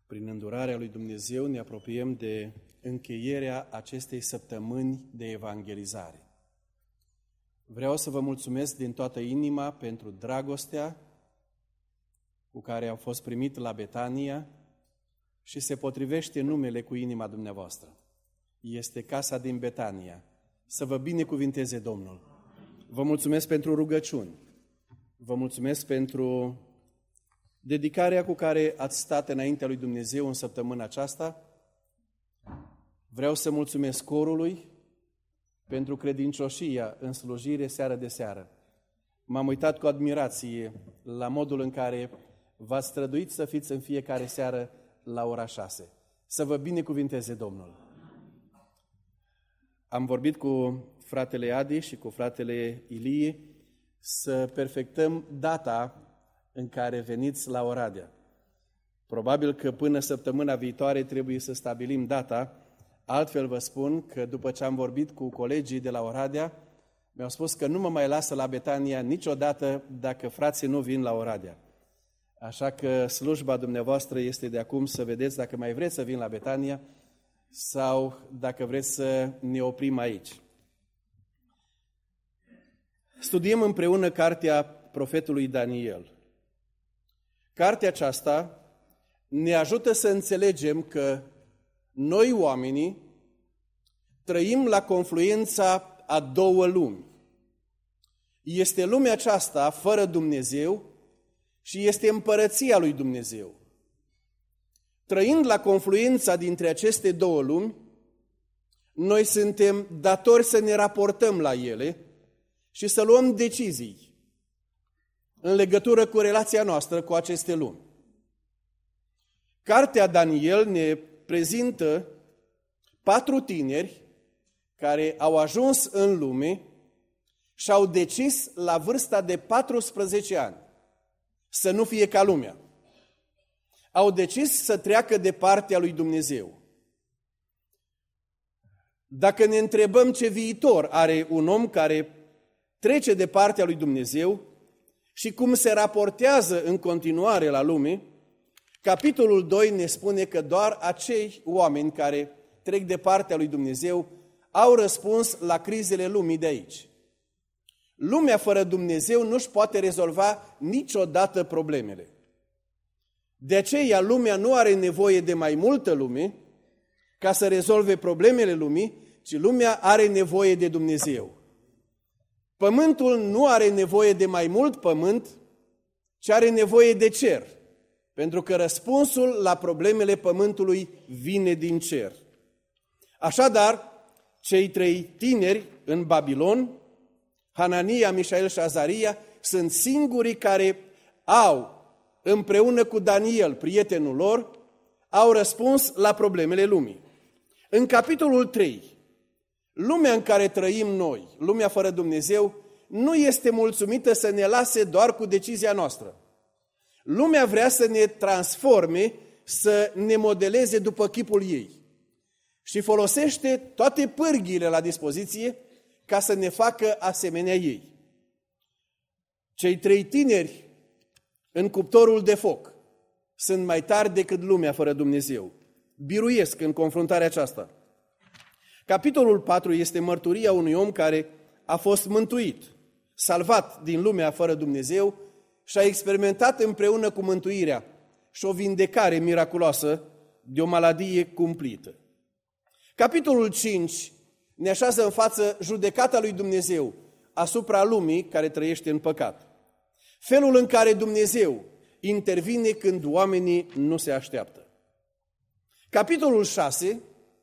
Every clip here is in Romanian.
Prin îndurarea lui Dumnezeu ne apropiem de încheierea acestei săptămâni de evangelizare. Vreau să vă mulțumesc din toată inima pentru dragostea cu care au fost primit la Betania și se potrivește numele cu inima dumneavoastră. Este casa din Betania. Să vă binecuvinteze Domnul. Vă mulțumesc pentru rugăciuni. Vă mulțumesc pentru dedicarea cu care ați stat înaintea lui Dumnezeu în săptămâna aceasta. Vreau să mulțumesc corului pentru credincioșia în slujire seară de seară. M-am uitat cu admirație la modul în care v-ați străduit să fiți în fiecare seară la ora 6. Să vă binecuvinteze Domnul. Am vorbit cu fratele Adi și cu fratele Ilie să perfectăm data în care veniți la Oradea. Probabil că până săptămâna viitoare trebuie să stabilim data. Altfel vă spun că după ce am vorbit cu colegii de la Oradea, mi-au spus că nu mă mai lasă la Betania niciodată dacă frații nu vin la Oradea. Așa că slujba dumneavoastră este de acum să vedeți dacă mai vreți să vin la Betania sau dacă vreți să ne oprim aici. Studiem împreună cartea profetului Daniel. Cartea aceasta ne ajută să înțelegem că noi, oamenii, trăim la confluența a două lumi. Este lumea aceasta fără Dumnezeu și este împărăția lui Dumnezeu. Trăind la confluența dintre aceste două lumi, noi suntem datori să ne raportăm la ele și să luăm decizii în legătură cu relația noastră cu aceste lumi. Cartea Daniel ne prezintă 4 tineri care au ajuns în lume și au decis la vârsta de 14 ani să nu fie ca lumea. Au decis să treacă de partea lui Dumnezeu. Dacă ne întrebăm ce viitor are un om care trece de partea lui Dumnezeu și cum se raportează în continuare la lume, capitolul 2 ne spune că doar acei oameni care trec de partea lui Dumnezeu au răspuns la crizele lumii de aici. Lumea fără Dumnezeu nu-și poate rezolva niciodată problemele. De aceea lumea nu are nevoie de mai multă lume ca să rezolve problemele lumii, ci lumea are nevoie de Dumnezeu. Pământul nu are nevoie de mai mult pământ, ci are nevoie de cer, pentru că răspunsul la problemele pământului vine din cer. Așadar, cei 3 tineri în Babilon, Hanania, Mișael și Azaria, sunt singurii care au, împreună cu Daniel, prietenul lor, au răspuns la problemele lumii. În capitolul 3, lumea în care trăim noi, lumea fără Dumnezeu, nu este mulțumită să ne lase doar cu decizia noastră. Lumea vrea să ne transforme, să ne modeleze după chipul ei și folosește toate pârghiile la dispoziție ca să ne facă asemenea ei. Cei 3 tineri în cuptorul de foc sunt mai tari decât lumea fără Dumnezeu. Biruiesc în confruntarea aceasta. Capitolul 4 este mărturia unui om care a fost mântuit, salvat din lumea fără Dumnezeu și a experimentat împreună cu mântuirea și o vindecare miraculoasă de o maladie cumplită. Capitolul 5 ne așează în față judecata lui Dumnezeu asupra lumii care trăiește în păcat. Felul în care Dumnezeu intervine când oamenii nu se așteaptă. Capitolul 6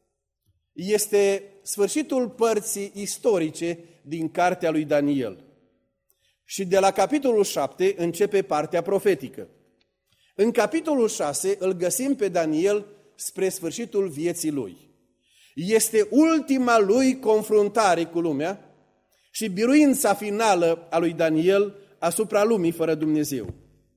este sfârșitul părții istorice din cartea lui Daniel. Și de la capitolul 7 începe partea profetică. În capitolul 6 îl găsim pe Daniel spre sfârșitul vieții lui. Este ultima lui confruntare cu lumea și biruința finală a lui Daniel asupra lumii fără Dumnezeu.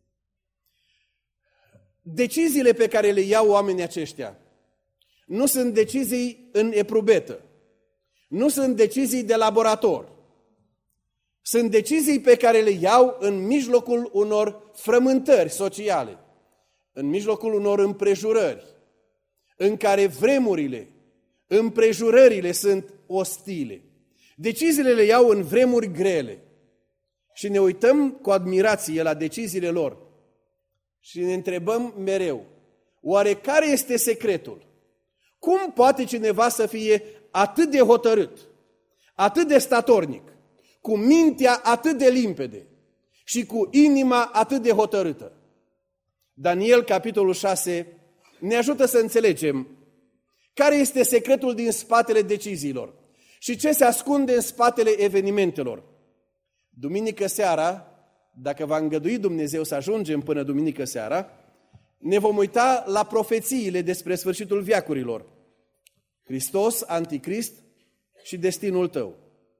Deciziile pe care le iau oamenii aceștia nu sunt decizii în eprubetă, nu sunt decizii de laborator, sunt decizii pe care le iau în mijlocul unor frământări sociale, în mijlocul unor împrejurări, în care împrejurările sunt ostile, deciziile le iau în vremuri grele și ne uităm cu admirație la deciziile lor și ne întrebăm mereu, oare care este secretul? Cum poate cineva să fie atât de hotărât, atât de statornic, cu mintea atât de limpede și cu inima atât de hotărâtă? Daniel, capitolul 6, ne ajută să înțelegem care este secretul din spatele deciziilor și ce se ascunde în spatele evenimentelor. Duminică seara, dacă va îngădui Dumnezeu să ajungem până duminică seara, ne vom uita la profețiile despre sfârșitul veacurilor. Hristos, Anticrist și destinul tău.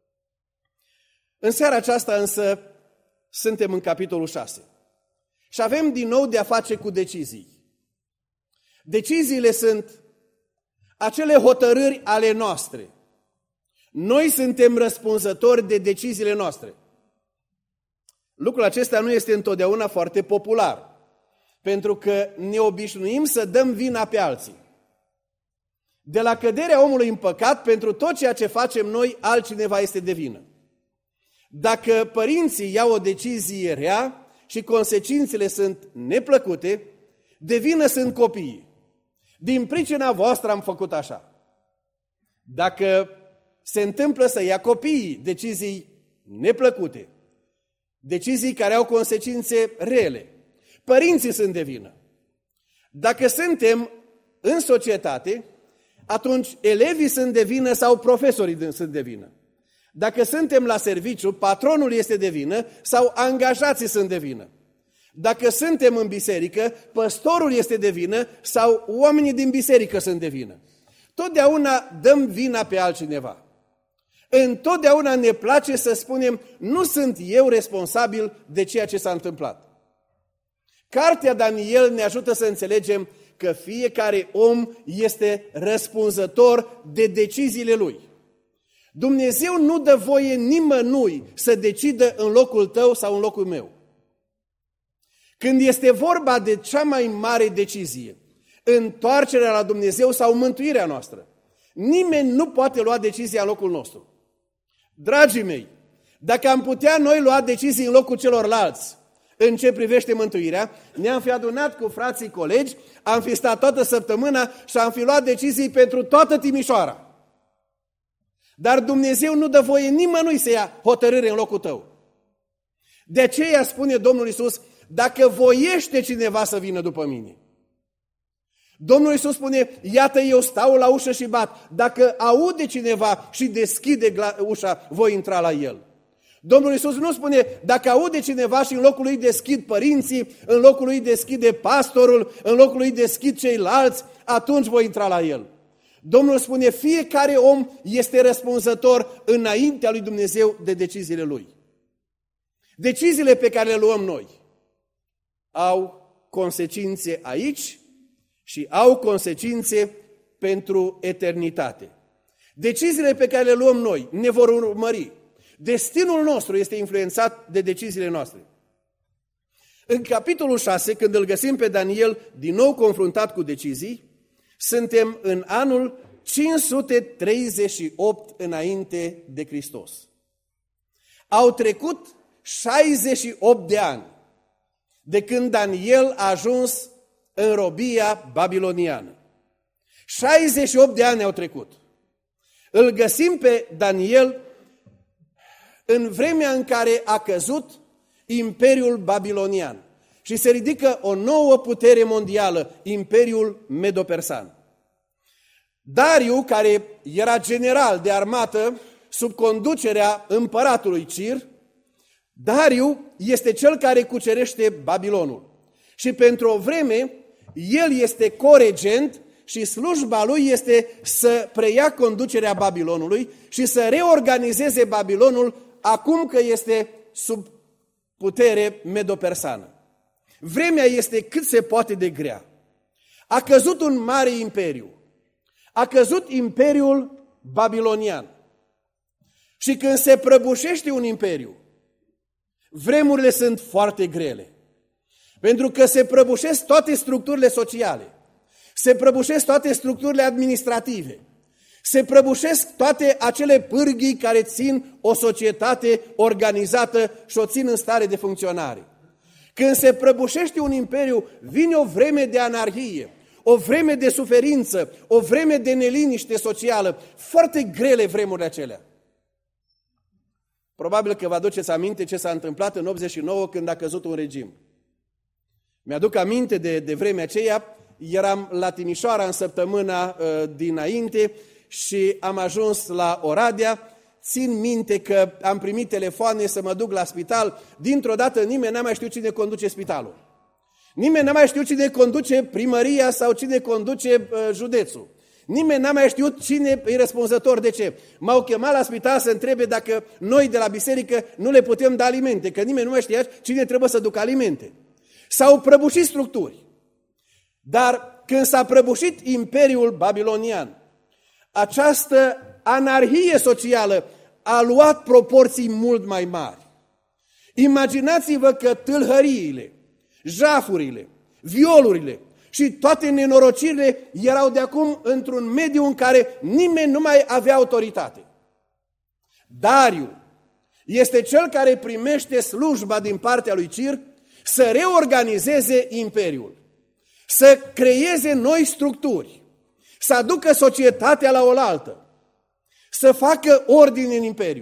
În seara aceasta însă suntem în capitolul 6 și avem din nou de-a face cu decizii. Deciziile sunt acele hotărâri ale noastre. Noi suntem răspunzători de deciziile noastre. Lucrul acesta nu este întotdeauna foarte popular, pentru că ne obișnuim să dăm vina pe alții. De la căderea omului în păcat, pentru tot ceea ce facem noi, altcineva este de vină. Dacă părinții iau o decizie rea și consecințele sunt neplăcute, de vină sunt copiii. Din pricina voastră am făcut așa. Dacă se întâmplă să ia copiii decizii neplăcute, decizii care au consecințe rele, părinții sunt de vină. Dacă suntem în societate, atunci elevii sunt de vină sau profesorii sunt de vină. Dacă suntem la serviciu, patronul este de vină sau angajații sunt de vină. Dacă suntem în biserică, păstorul este de vină sau oamenii din biserică sunt de vină. Totdeauna dăm vina pe altcineva. Întotdeauna ne place să spunem, nu sunt eu responsabil de ceea ce s-a întâmplat. Cartea Daniel ne ajută să înțelegem că fiecare om este răspunzător de deciziile lui. Dumnezeu nu dă voie nimănui să decidă în locul tău sau în locul meu. Când este vorba de cea mai mare decizie, întoarcerea la Dumnezeu sau mântuirea noastră, nimeni nu poate lua decizia în locul nostru. Dragii mei, dacă am putea noi lua decizii în locul celorlalți în ce privește mântuirea, ne-am fi adunat cu frații colegi, am fi stat toată săptămâna și am fi luat decizii pentru toată Timișoara. Dar Dumnezeu nu dă voie nimănui să ia hotărâre în locul tău. De aceea spune Domnul Iisus, dacă voiește cineva să vină după mine. Domnul Iisus spune, iată eu stau la ușă și bat. Dacă aude cineva și deschide ușa, voi intra la el. Domnul Iisus nu spune, dacă aude cineva și în locul lui deschid părinții, în locul lui deschide pastorul, în locul lui deschid ceilalți, atunci voi intra la el. Domnul spune, fiecare om este răspunzător înaintea lui Dumnezeu de deciziile lui. Deciziile pe care le luăm noi au consecințe aici și au consecințe pentru eternitate. Deciziile pe care le luăm noi ne vor urmări. Destinul nostru este influențat de deciziile noastre. În capitolul 6, când îl găsim pe Daniel din nou confruntat cu decizii, suntem în anul 538 înainte de Hristos. Au trecut 68 de ani de când Daniel a ajuns în robia babiloniană. 68 de ani au trecut. Îl găsim pe Daniel în vremea în care a căzut Imperiul Babilonian și se ridică o nouă putere mondială, Imperiul Medo-Persan. Dariu, care era general de armată sub conducerea împăratului Cir, Dariu este cel care cucerește Babilonul. Și pentru o vreme, el este coregent și slujba lui este să preia conducerea Babilonului și să reorganizeze Babilonul acum că este sub putere medo-persană. Vremea este cât se poate de grea. A căzut un mare imperiu. A căzut Imperiul Babilonian. Și când se prăbușește un imperiu, vremurile sunt foarte grele. Pentru că se prăbușesc toate structurile sociale, se prăbușesc toate structurile administrative, se prăbușesc toate acele pârghii care țin o societate organizată și o țin în stare de funcționare. Când se prăbușește un imperiu, vine o vreme de anarhie, o vreme de suferință, o vreme de neliniște socială, foarte grele vremurile acelea. Probabil că vă aduceți aminte ce s-a întâmplat în 89 când a căzut un regim. Mi-aduc aminte de vremea aceea, eram la Timișoara în săptămâna dinainte și am ajuns la Oradea. Țin minte că am primit telefoane să mă duc la spital. Dintr-o dată nimeni n-a mai știut cine conduce spitalul. Nimeni n-a mai știut cine conduce primăria sau cine conduce județul. Nimeni n-a mai știut cine e răspunzător de ce. M-au chemat la spital să întrebe dacă noi de la biserică nu le putem da alimente, că nimeni nu mai știa cine trebuie să ducă alimente. S-au prăbușit structuri. Dar când s-a prăbușit Imperiul Babilonian, această anarhie socială a luat proporții mult mai mari. Imaginați-vă că tâlhăriile, jafurile, violurile și toate nenorocirile erau de acum într-un mediu în care nimeni nu mai avea autoritate. Dariu este cel care primește slujba din partea lui Cir să reorganizeze imperiul, să creeze noi structuri, să aducă societatea la oaltă, să facă ordine în imperiu.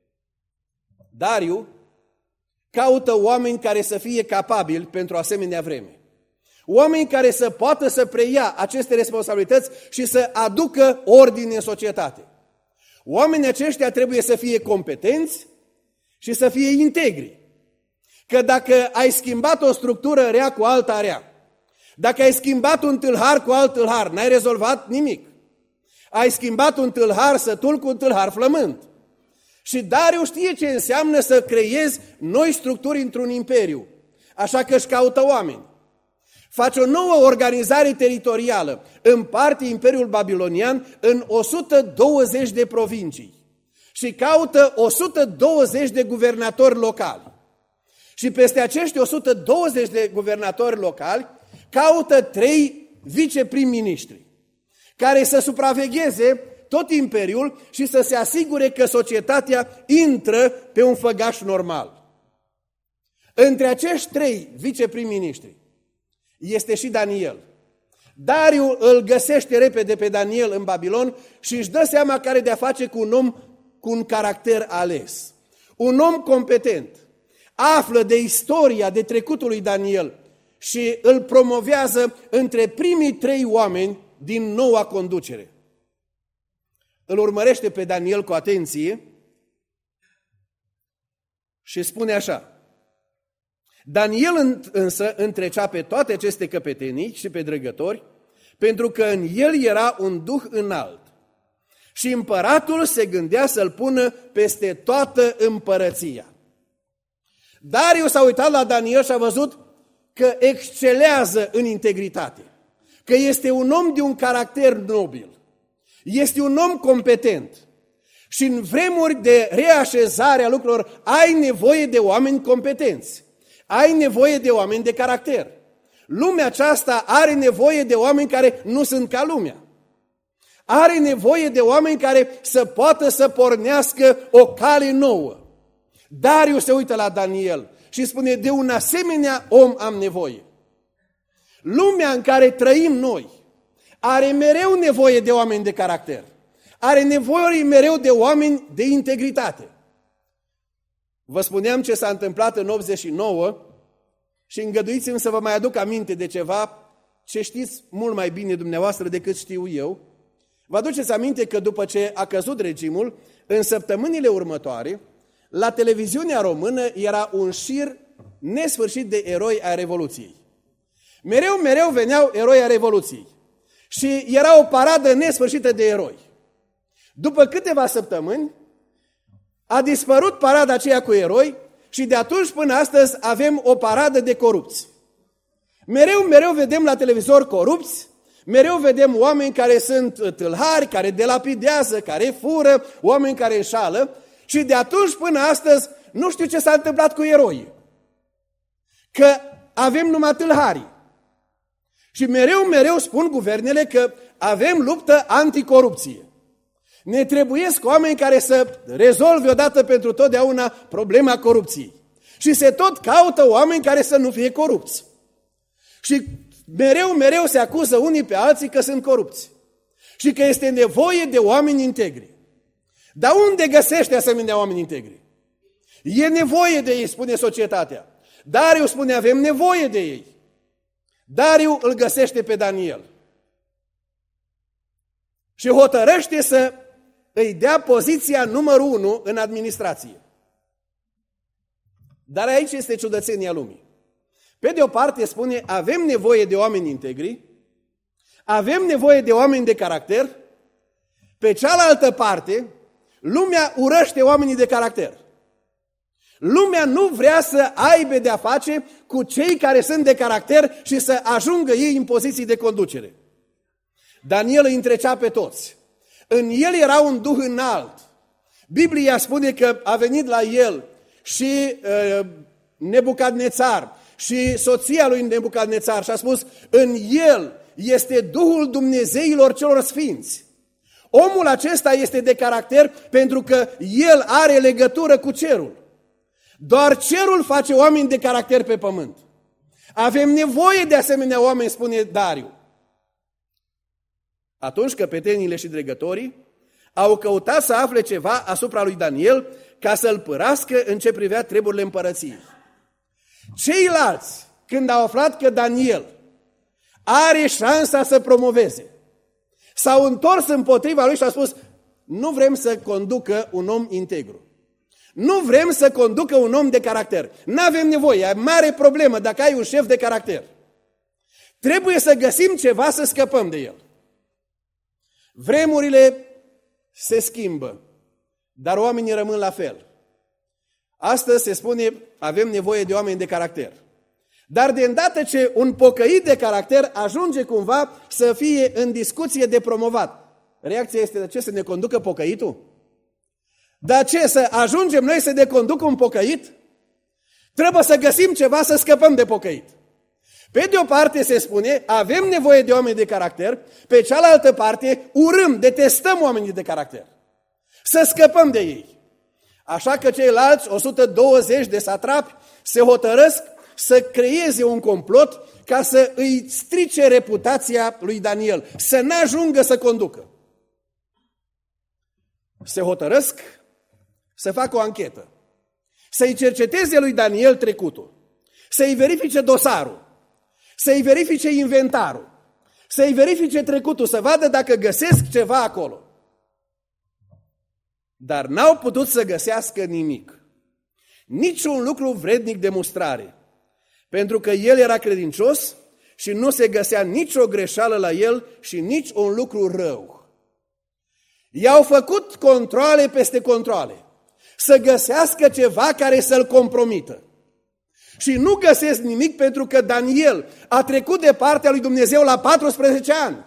Dariu caută oameni care să fie capabili pentru asemenea vreme. Oameni care să poată să preia aceste responsabilități și să aducă ordine în societate. Oamenii aceștia trebuie să fie competenți și să fie integri. Că dacă ai schimbat o structură rea cu alta rea, dacă ai schimbat un tâlhar cu alt tâlhar, n-ai rezolvat nimic. Ai schimbat un tâlhar sătul cu un tâlhar flămând. Și Dariu știe ce înseamnă să creezi noi structuri într-un imperiu. Așa că își caută oameni. Face o nouă organizare teritorială. Împarte Imperiul Babilonian în 120 de provincii. Și caută 120 de guvernatori locali. Și peste acești 120 de guvernatori locali caută 3 viceprim-ministri care să supravegheze tot imperiul și să se asigure că societatea intră pe un făgaș normal. Între acești 3 viceprim-ministri este și Daniel. Dariu îl găsește repede pe Daniel în Babilon și își dă seama că are de-a face cu un om cu un caracter ales. Un om competent. Află de istoria, de trecutul lui Daniel și îl promovează între primii 3 oameni din noua conducere. Îl urmărește pe Daniel cu atenție și spune așa: Daniel însă întrecea pe toate aceste căpetenii și pe dregători, pentru că în el era un duh înalt. Și împăratul se gândea să-l pună peste toată împărăția. Dariu s-a uitat la Daniel și a văzut că excelează în integritate, că este un om de un caracter nobil, este un om competent. Și în vremuri de reașezare a lucrurilor ai nevoie de oameni competenți, ai nevoie de oameni de caracter. Lumea aceasta are nevoie de oameni care nu sunt ca lumea. Are nevoie de oameni care să poată să pornească o cale nouă. Dariu se uită la Daniel și spune: de un asemenea om am nevoie. Lumea în care trăim noi are mereu nevoie de oameni de caracter. Are nevoie mereu de oameni de integritate. Vă spuneam ce s-a întâmplat în 89 și îngăduiți-mi să vă mai aduc aminte de ceva ce știți mult mai bine dumneavoastră decât știu eu. Vă aduceți aminte că după ce a căzut regimul, în săptămânile următoare, la televiziunea română era un șir nesfârșit de eroi ai Revoluției. Mereu veneau eroi ai Revoluției. Și era o paradă nesfârșită de eroi. După câteva săptămâni, a dispărut parada aceea cu eroi și de atunci până astăzi avem o paradă de corupți. Mereu vedem la televizor corupți, mereu vedem oameni care sunt tâlhari, care delapidează, care fură, oameni care înșală și de atunci până astăzi nu știu ce s-a întâmplat cu eroii. Că avem numai tâlharii. Și mereu spun guvernele că avem luptă anticorupție. Ne trebuiesc oameni care să rezolve odată pentru totdeauna problema corupției. Și se tot caută oameni care să nu fie corupți. Și mereu se acuză unii pe alții că sunt corupți. Și că este nevoie de oameni integri. Dar unde găsește asemenea oameni integri? E nevoie de ei, spune societatea. Dariu spune, avem nevoie de ei. Dariu îl găsește pe Daniel. Și hotărăște să îi dea poziția numărul 1 în administrație. Dar aici este ciudățenia lumii. Pe de o parte spune, avem nevoie de oameni integri, avem nevoie de oameni de caracter, pe cealaltă parte, lumea urăște oamenii de caracter. Lumea nu vrea să aibă de-a face cu cei care sunt de caracter și să ajungă ei în poziții de conducere. Daniel îi întrecea pe toți. În el era un duh înalt. Biblia spune că a venit la el și Nebucadnețar și soția lui Nebucadnețar și a spus, în el este Duhul Dumnezeilor celor sfinți. Omul acesta este de caracter pentru că el are legătură cu cerul. Doar cerul face oameni de caracter pe pământ. Avem nevoie de asemenea oameni, spune Dariu. Atunci căpetenile și dregătorii au căutat să afle ceva asupra lui Daniel ca să-l părască în ce privea treburile împărăției. Ceilalți, când au aflat că Daniel are șansa să promoveze, s-au întors împotriva lui și au spus, nu vrem să conducă un om integru. Nu vrem să conducă un om de caracter. N-avem nevoie, e mare problemă dacă ai un șef de caracter. Trebuie să găsim ceva să scăpăm de el. Vremurile se schimbă, dar oamenii rămân la fel. Astăzi se spune, avem nevoie de oameni de caracter. Dar de îndată ce un pocăit de caracter ajunge cumva să fie în discuție de promovat, reacția este de ce să ne conducă pocăitul? Dar ce, să ajungem noi să ne conducă un pocăit? Trebuie să găsim ceva să scăpăm de pocăit. Pe de o parte se spune, avem nevoie de oameni de caracter, pe cealaltă parte urâm, detestăm oamenii de caracter. Să scăpăm de ei. Așa că ceilalți 120 de satrapi se hotărăsc să creeze un complot ca să îi strice reputația lui Daniel, să n-ajungă să conducă. Se hotărăsc să facă o anchetă, să-i cerceteze lui Daniel trecutul, să-i verifice dosarul, să-i verifice inventarul, să-i verifice trecutul, să vadă dacă găsesc ceva acolo. Dar n-au putut să găsească nimic, niciun lucru vrednic de mustrare, pentru că el era credincios și nu se găsea nicio greșeală la el și nici un lucru rău. I-au făcut controale peste controale, să găsească ceva care să-l compromită. Și nu găsesc nimic pentru că Daniel a trecut de partea lui Dumnezeu la 14 ani.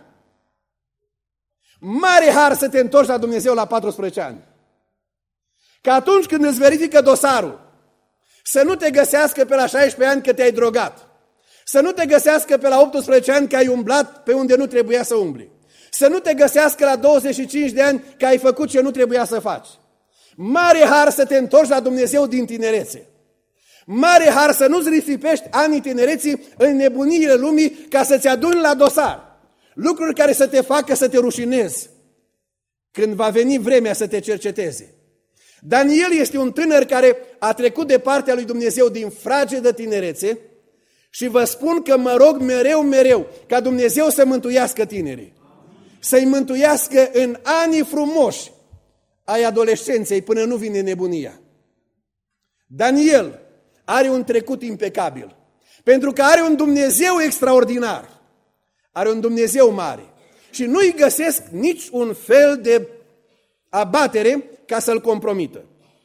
Mare har să te întorci la Dumnezeu la 14 ani. Că atunci când îți verifică dosarul, să nu te găsească pe la 16 ani că te-ai drogat. Să nu te găsească pe la 18 ani că ai umblat pe unde nu trebuia să umbli. Să nu te găsească la 25 de ani că ai făcut ce nu trebuia să faci. Mare har să te întorci la Dumnezeu din tinerețe. Mare har să nu-ți risipești anii tinereții în nebuniile lumii ca să-ți aduni la dosar lucruri care să te facă să te rușinezi când va veni vremea să te cerceteze. Daniel este un tânăr care a trecut de partea lui Dumnezeu din fragedă tinerețe și vă spun că mă rog mereu ca Dumnezeu să mântuiască tinerii. Să-i mântuiască în anii frumoși ai adolescenței până nu vine nebunia. Daniel are un trecut impecabil, pentru că are un Dumnezeu extraordinar, are un Dumnezeu mare și nu-i găsesc nici un fel de abatere ca să-l compromită.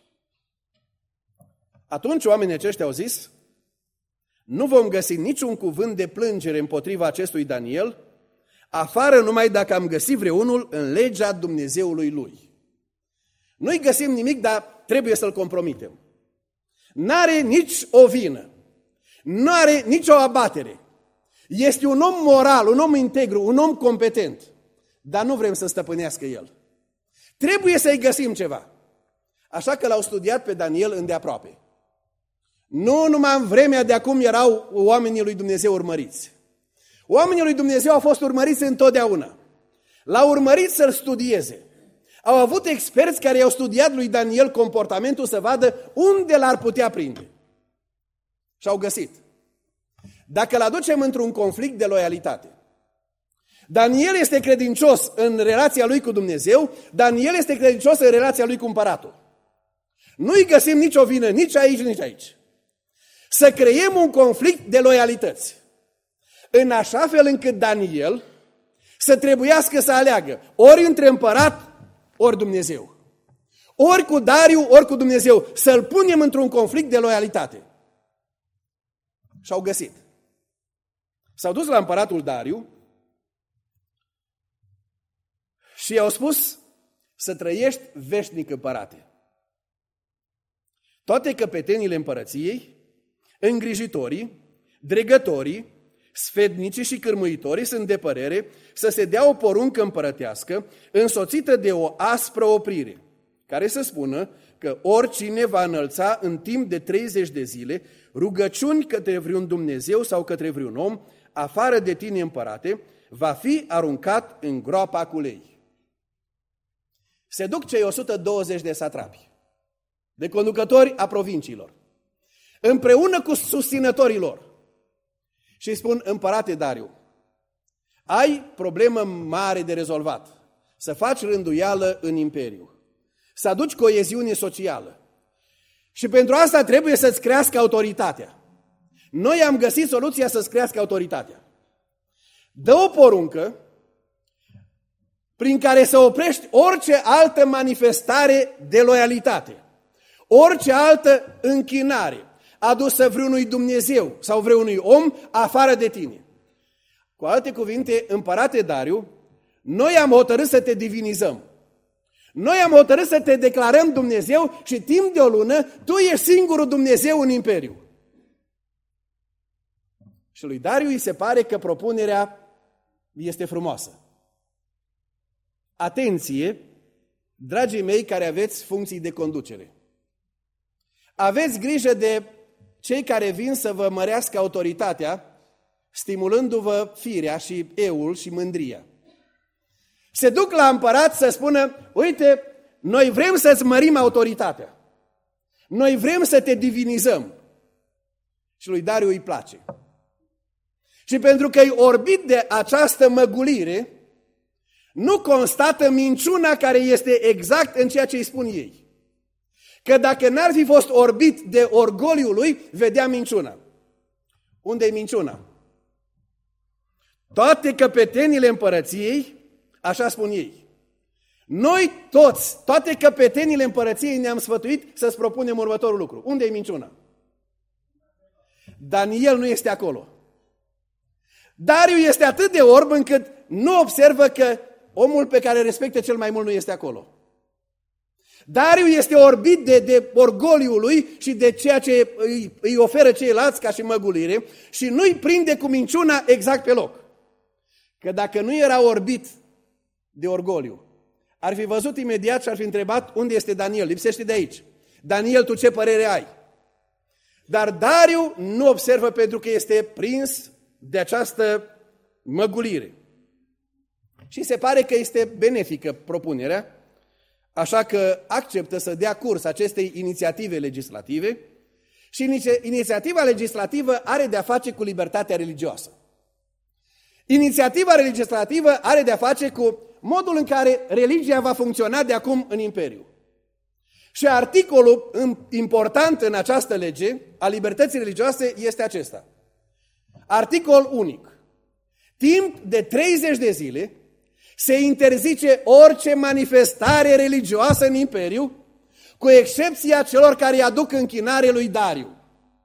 Atunci oamenii aceștia au zis, nu vom găsi niciun cuvânt de plângere împotriva acestui Daniel, afară numai dacă am găsit vreunul în legea Dumnezeului lui. Nu-i găsim nimic, dar trebuie să-l compromitem. N-are nici o vină, nu are nicio abatere. Este un om moral, un om integru, un om competent, dar nu vrem să stăpânească el. Trebuie să-i găsim ceva. Așa că l-au studiat pe Daniel îndeaproape. Nu numai în vremea de acum erau oamenii lui Dumnezeu urmăriți. Oamenii lui Dumnezeu au fost urmăriți întotdeauna. L-au urmărit să-l studieze. Au avut experți care i-au studiat lui Daniel comportamentul să vadă unde l-ar putea prinde. Și au găsit. Dacă îl aducem într-un conflict de loialitate, Daniel este credincios în relația lui cu Dumnezeu, Daniel este credincios în relația lui cu împăratul. Nu-i găsim nicio vină nici aici, nici aici. Să creiem un conflict de loialități, în așa fel încât Daniel să trebuiască să aleagă ori între împărat, ori Dumnezeu. Ori cu Dariu, ori cu Dumnezeu. Să-l punem într-un conflict de loialitate. Și-au găsit. S-au dus la împăratul Dariu și i-au spus să trăiești veșnic, împărate. Toate căpetenile împărăției, îngrijitorii, dregătorii, sfetnicii și cârmuitorii sunt de părere să se dea o poruncă împărătească însoțită de o aspră oprire, care să spună că oricine va înălța în timp de 30 de zile rugăciuni către vreun Dumnezeu sau către vreun om, afară de tine, împărate, va fi aruncat în groapa cu lei. Se duc cei 120 de satrapi, de conducători a provinciilor, împreună cu susținătorii lor, și îi spun: împărate Dariu, ai problemă mare de rezolvat, să faci rânduială în imperiu, să aduci coeziune socială și pentru asta trebuie să-ți crească autoritatea. Noi am găsit soluția să-ți crească autoritatea. Dă o poruncă prin care să oprești orice altă manifestare de loialitate, orice altă închinare adusă vreunui Dumnezeu sau vreunui om afară de tine. Cu alte cuvinte, împărate Dariu, noi am hotărât să te divinizăm. Noi am hotărât să te declarăm Dumnezeu și timp de o lună tu ești singurul Dumnezeu în imperiu. Și lui Dariu îi se pare că propunerea este frumoasă. Atenție, dragii mei care aveți funcții de conducere. Aveți grijă de cei care vin să vă mărească autoritatea, stimulându-vă firea și eul și mândria. Se duc la împărat să spună: uite, noi vrem să-ți mărim autoritatea. Noi vrem să te divinizăm. Și lui Dariu îi place. Și pentru că e orbit de această măgulire, nu constată minciuna care este exact în ceea ce îi spun ei. Că dacă n-ar fi fost orbit de orgoliul lui, vedea minciuna. Unde e minciuna? Toate căpetenile împărăției, așa spun ei. Noi toți, toate căpetenile împărăției ne-am sfătuit să-ți propunem următorul lucru. Unde e minciuna? Daniel nu este acolo. Dariu este atât de orb încât nu observă că omul pe care respectă cel mai mult nu este acolo. Dariu este orbit de orgoliul lui și de ceea ce îi oferă ceilalți ca și măgulire și nu-i prinde cu minciuna exact pe loc. Că dacă nu era orbit de orgoliu, ar fi văzut imediat și ar fi întrebat: unde este Daniel? Lipsește de aici. Daniel, tu ce părere ai? Dar Dariu nu observă pentru că este prins de această măgulire. Și se pare că este benefică propunerea, așa că acceptă să dea curs acestei inițiative legislative și inițiativa legislativă are de-a face cu libertatea religioasă. Inițiativa legislativă are de-a face cu modul în care religia va funcționa de acum în imperiu. Și articolul important în această lege a libertății religioase este acesta. Articol unic. Timp de 30 de zile se interzice orice manifestare religioasă în imperiu, cu excepția celor care îi aduc închinare lui Dariu.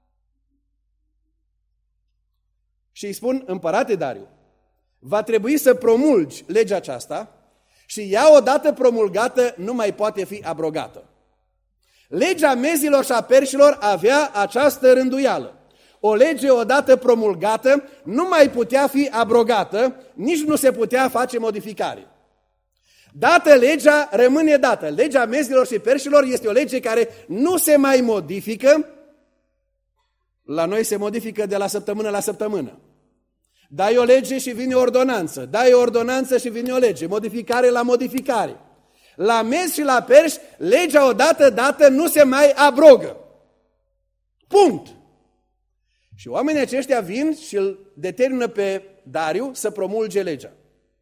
Și îi spun: împărate Dariu, va trebui să promulgi legea aceasta și ea odată promulgată nu mai poate fi abrogată. Legea mezilor și a perșilor avea această rânduială. o lege odată promulgată nu mai putea fi abrogată, nici nu se putea face modificare. Dată legea, rămâne dată. Legea mezilor și perșilor este o lege care nu se mai modifică. La noi se modifică de la săptămână la săptămână. Dai o lege și vine o ordonanță. Dai o ordonanță și vine o lege. Modificare la modificare. La mezi și la perși, legea odată dată nu se mai abrogă. Punct. Și oamenii aceștia vin și îl determină pe Dariu să promulge legea.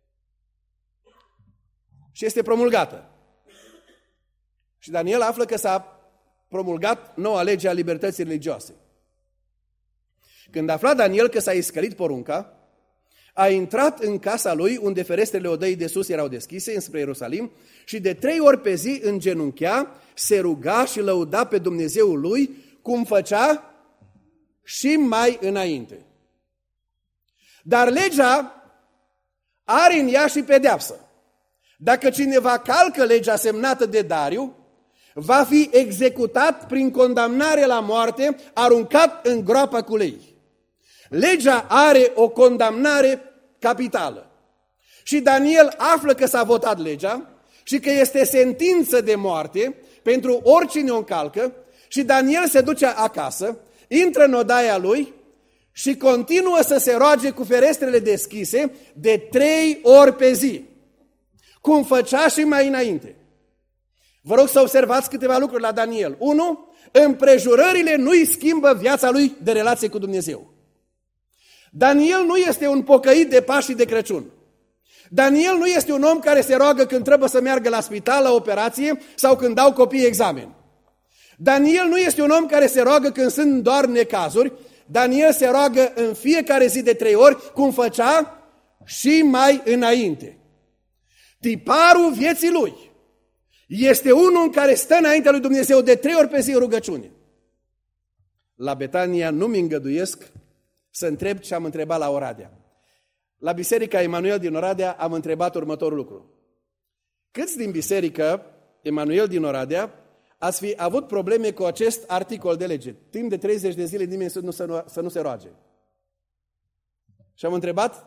Și este promulgată. Și Daniel află că s-a promulgat noua lege a libertății religioase. Când afla Daniel că s-a iscălit porunca, a intrat în casa lui, unde ferestrele odăii de sus erau deschise, înspre Ierusalim, și de 3 ori pe zi îngenunchea, se ruga și lăuda pe Dumnezeul lui, cum făcea și mai înainte. Dar legea are în ea și pedeapsă. Dacă cineva calcă legea semnată de Dariu, va fi executat prin condamnare la moarte, aruncat în groapa cu lei. Legea are o condamnare capitală. Și Daniel află că s-a votat legea și că este sentință de moarte pentru oricine o încalcă și Daniel se duce acasă, intră în odaia lui și continuă să se roage cu ferestrele deschise de 3 ori pe zi, cum făcea și mai înainte. Vă rog să observați câteva lucruri la Daniel. 1. Împrejurările nu îi schimbă viața lui de relație cu Dumnezeu. Daniel nu este un pocăit de Paști și de Crăciun. Daniel nu este un om care se roagă când trebuie să meargă la spital, la operație sau când dau copiii examen. Daniel nu este un om care se roagă când sunt doar necazuri. Daniel se roagă în fiecare zi de 3 ori, cum făcea și mai înainte. Tiparul vieții lui este unul în care stă înaintea lui Dumnezeu de 3 ori pe zi în rugăciune. La Betania nu-mi îngăduiesc să întreb ce am întrebat la Oradea. La Biserica Emanuel din Oradea am întrebat următorul lucru. Câți din Biserica Emanuel din Oradea ați fi avut probleme cu acest articol de lege? Timp de 30 de zile nimeni să nu se roage. Și am întrebat,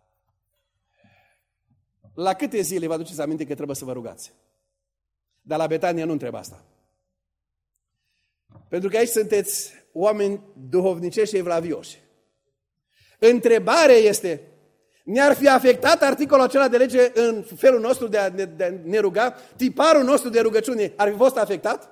la câte zile vă aduceți aminte că trebuie să vă rugați? Dar la Betania nu întreb asta. Pentru că aici sunteți oameni duhovnicești și evlavioși. Întrebarea este, ne-ar fi afectat articolul acela de lege în felul nostru de a ne ruga? Tiparul nostru de rugăciune ar fi fost afectat?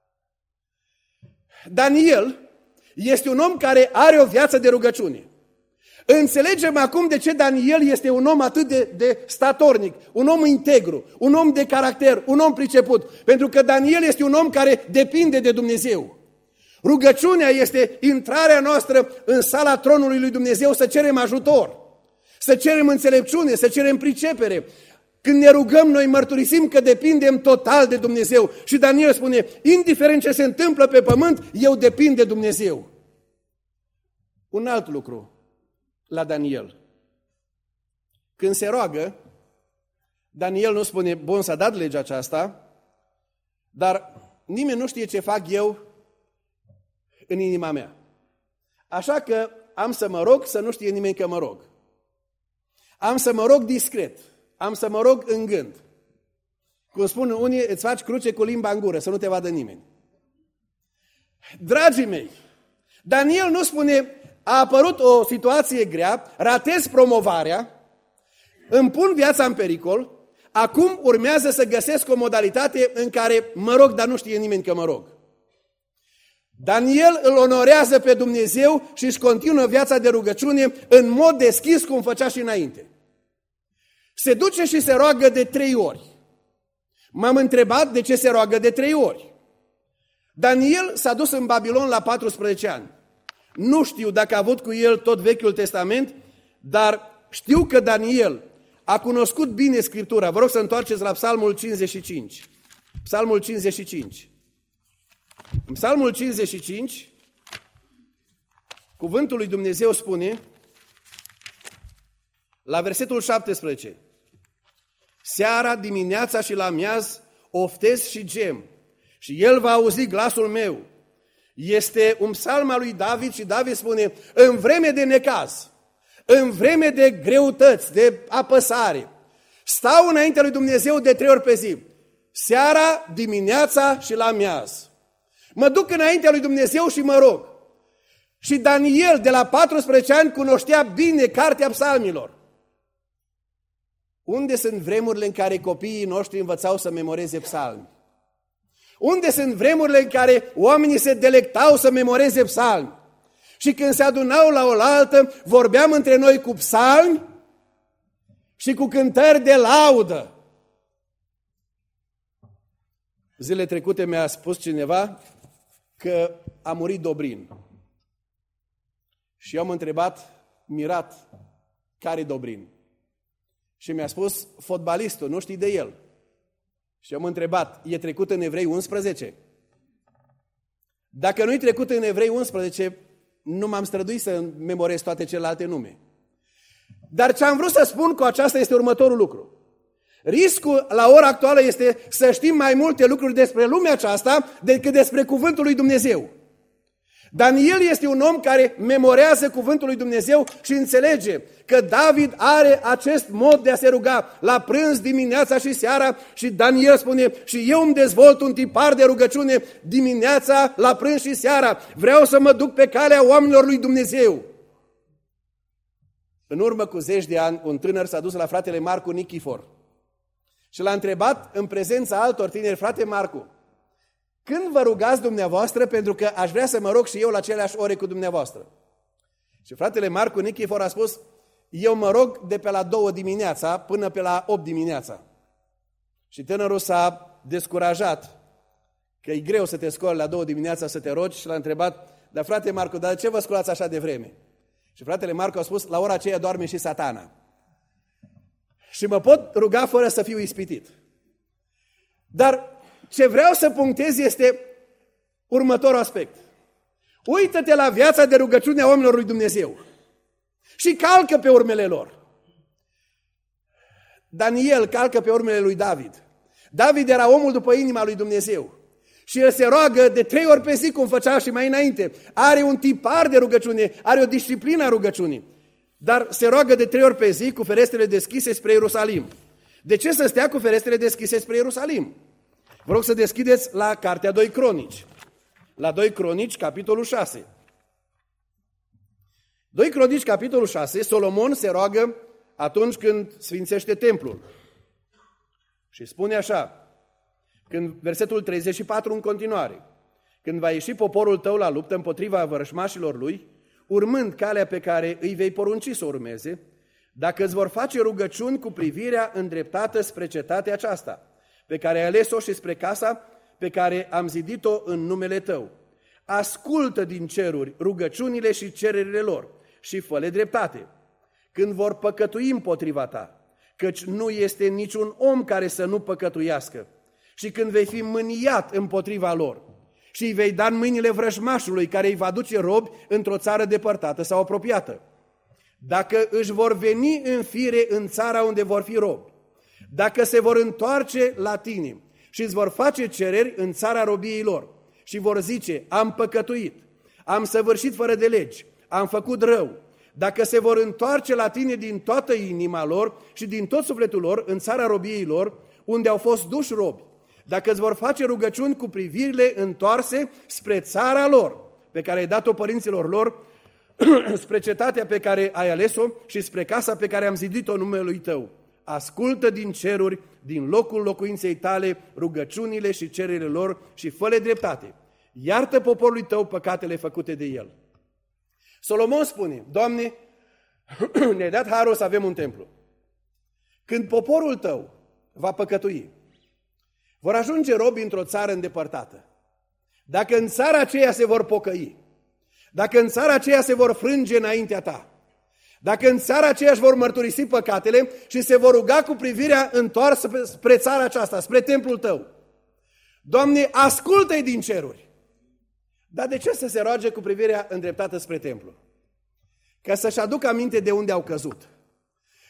Daniel este un om care are o viață de rugăciune. Înțelegem acum de ce Daniel este un om atât de statornic, un om integru, un om de caracter, un om priceput. Pentru că Daniel este un om care depinde de Dumnezeu. Rugăciunea este intrarea noastră în sala tronului lui Dumnezeu să cerem ajutor, să cerem înțelepciune, să cerem pricepere. Când ne rugăm, noi mărturisim că depindem total de Dumnezeu. Și Daniel spune, indiferent ce se întâmplă pe pământ, eu depind de Dumnezeu. Un alt lucru la Daniel. Când se roagă, Daniel nu spune, bun, s-a dat legea aceasta, dar nimeni nu știe ce fac eu în inima mea. Așa că am să mă rog să nu știe nimeni că mă rog. Am să mă rog discret. Am să mă rog în gând. Cum spun unii, îți faci cruce cu limba în gură, să nu te vadă nimeni. Dragii mei, Daniel nu spune, a apărut o situație grea, ratez promovarea, îmi pun viața în pericol, acum urmează să găsesc o modalitate în care mă rog, dar nu știe nimeni că mă rog. Daniel îl onorează pe Dumnezeu și își continuă viața de rugăciune în mod deschis, cum făcea și înainte. Se duce și se roagă de 3 ori. M-am întrebat de ce se roagă de 3 ori. Daniel s-a dus în Babilon la 14 ani. Nu știu dacă a avut cu el tot Vechiul Testament, dar știu că Daniel a cunoscut bine Scriptura. Vă rog să întoarceți la Psalmul 55. Psalmul 55. În Psalmul 55, cuvântul lui Dumnezeu spune, la versetul 17, seara, dimineața și la miaz oftez și gem, și el va auzi glasul meu. Este un psalm al lui David și David spune, în vreme de necaz, în vreme de greutăți, de apăsare, stau înaintea lui Dumnezeu de 3 ori pe zi, seara, dimineața și la amiaz. Mă duc înaintea lui Dumnezeu și mă rog. Și Daniel, de la 14 ani, cunoștea bine cartea psalmilor. Unde sunt vremurile în care copiii noștri învățau să memoreze psalmi? Unde sunt vremurile în care oamenii se delectau să memoreze psalmi? Și când se adunau la oaltă, vorbeam între noi cu psalmi și cu cântări de laudă. Zilele trecute mi-a spus cineva că a murit Dobrin. Și eu am întrebat, mirat, care Dobrin? Și mi-a spus, fotbalistul, nu știi de el. Și am întrebat, e trecut în Evrei 11? Dacă nu e trecut în Evrei 11, nu m-am străduit să memorez toate celelalte nume. Dar ce am vrut să spun cu aceasta este următorul lucru. Riscul la ora actuală este să știm mai multe lucruri despre lumea aceasta decât despre cuvântul lui Dumnezeu. Daniel este un om care memorează cuvântul lui Dumnezeu și înțelege că David are acest mod de a se ruga la prânz, dimineața și seara și Daniel spune și eu îmi dezvolt un tipar de rugăciune dimineața, la prânz și seara. Vreau să mă duc pe calea oamenilor lui Dumnezeu. În urmă cu 10 de ani, un tânăr s-a dus la fratele Marcu Nichifor și l-a întrebat în prezența altor tineri, frate Marcu, când vă rugați dumneavoastră, pentru că aș vrea să mă rog și eu la aceleași ore cu dumneavoastră? Și fratele Marcu Nichifor a spus, eu mă rog de pe la 2 dimineața până pe la 8 dimineața. Și tânărul s-a descurajat, că e greu să te scoli la 2 dimineața să te rogi și l-a întrebat, dar frate Marcu, dar de ce vă scolați așa de vreme? Și fratele Marcu a spus, la ora aceea doarme și Satana. Și mă pot ruga fără să fiu ispitit. Dar ce vreau să punctez este următorul aspect. Uită-te la viața de rugăciune a oamenilor lui Dumnezeu și calcă pe urmele lor. Daniel calcă pe urmele lui David. David era omul după inima lui Dumnezeu și el se roagă de 3 ori pe zi, cum făcea și mai înainte. Are un tipar de rugăciune, are o disciplină a rugăciunii, dar se roagă de 3 ori pe zi cu ferestrele deschise spre Ierusalim. De ce să stea cu ferestrele deschise spre Ierusalim? Vă rog să deschideți la cartea 2 Cronici. La 2 Cronici, capitolul 6. 2 Cronici, capitolul 6, Solomon se roagă atunci când sfințește templul. Și spune așa, când versetul 34 în continuare, când va ieși poporul tău la luptă împotriva vărășmașilor lui, urmând calea pe care îi vei porunci să urmeze, dacă îți vor face rugăciuni cu privirea îndreptată spre cetatea aceasta, pe care ai ales-o și spre casa pe care am zidit-o în numele tău. Ascultă din ceruri rugăciunile și cererile lor și fă-le dreptate. Când vor păcătui împotriva ta, căci nu este niciun om care să nu păcătuiască, și când vei fi mâniat împotriva lor și îi vei da în mâinile vrăjmașului care îi va duce robi într-o țară depărtată sau apropiată. Dacă își vor veni în fire în țara unde vor fi robi, dacă se vor întoarce la tine și îți vor face cereri în țara robiei lor și vor zice, am păcătuit, am săvârșit fără de legi, am făcut rău, dacă se vor întoarce la tine din toată inima lor și din tot sufletul lor în țara robiei lor, unde au fost duși robi, dacă îți vor face rugăciuni cu privirile întoarse spre țara lor, pe care ai dat-o părinților lor, spre cetatea pe care ai ales-o și spre casa pe care am zidit-o numelui tău, ascultă din ceruri, din locul locuinței tale, rugăciunile și cererile lor și fă-le dreptate. Iartă poporului tău păcatele făcute de el. Solomon spune, Doamne, ne-ai dat harul să avem un templu. Când poporul tău va păcătui, vor ajunge robi într-o țară îndepărtată. Dacă în țara aceea se vor pocăi, dacă în țara aceea se vor frânge înaintea ta, dacă în țara aceea își vor mărturisi păcatele și se vor ruga cu privirea întoarsă spre țara aceasta, spre templul tău, Doamne, ascultă-i din ceruri. Dar de ce să se roage cu privirea îndreptată spre templu? Ca să-și aducă aminte de unde au căzut.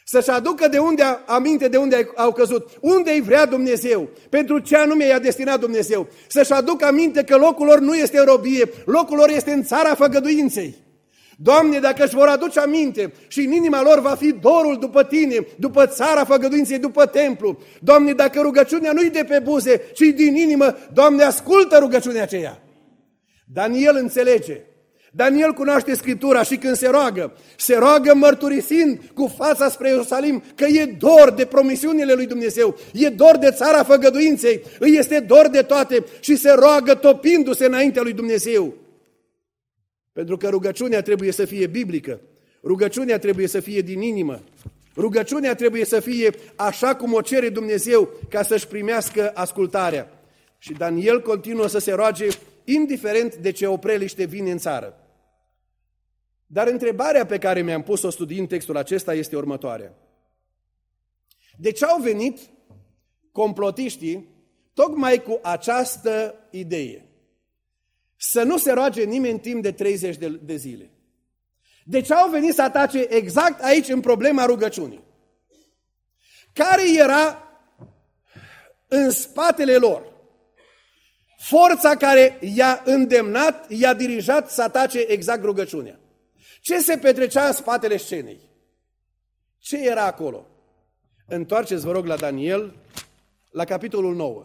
Să-și aducă aminte de unde au căzut, unde îi vrea Dumnezeu, pentru ce anume i-a destinat Dumnezeu. Să-și aducă aminte că locul lor nu este în robie, locul lor este în țara făgăduinței. Doamne, dacă își vor aduce aminte și în inima lor va fi dorul după Tine, după țara făgăduinței, după templu. Doamne, dacă rugăciunea nu-i de pe buze, ci din inimă, Doamne, ascultă rugăciunea aceea. Daniel înțelege. Daniel cunoaște Scriptura și când se roagă mărturisind cu fața spre Ierusalim că e dor de promisiunile lui Dumnezeu, e dor de țara făgăduinței, îi este dor de toate și se roagă topindu-se înaintea lui Dumnezeu. Pentru că rugăciunea trebuie să fie biblică, rugăciunea trebuie să fie din inimă, rugăciunea trebuie să fie așa cum o cere Dumnezeu ca să-și primească ascultarea. Și Daniel continuă să se roage indiferent de ce opreliște vine în țară. Dar întrebarea pe care mi-am pus-o studiind textul acesta este următoarea. De ce au venit complotiștii tocmai cu această idee? Să nu se roage nimeni timp de 30 de zile. De ce au venit să atace exact aici în problema rugăciunii? Care era în spatele lor forța care i-a îndemnat, i-a dirijat să atace exact rugăciunea? Ce se petrecea în spatele scenei? Ce era acolo? Întoarceți, vă rog, la Daniel, la capitolul 9.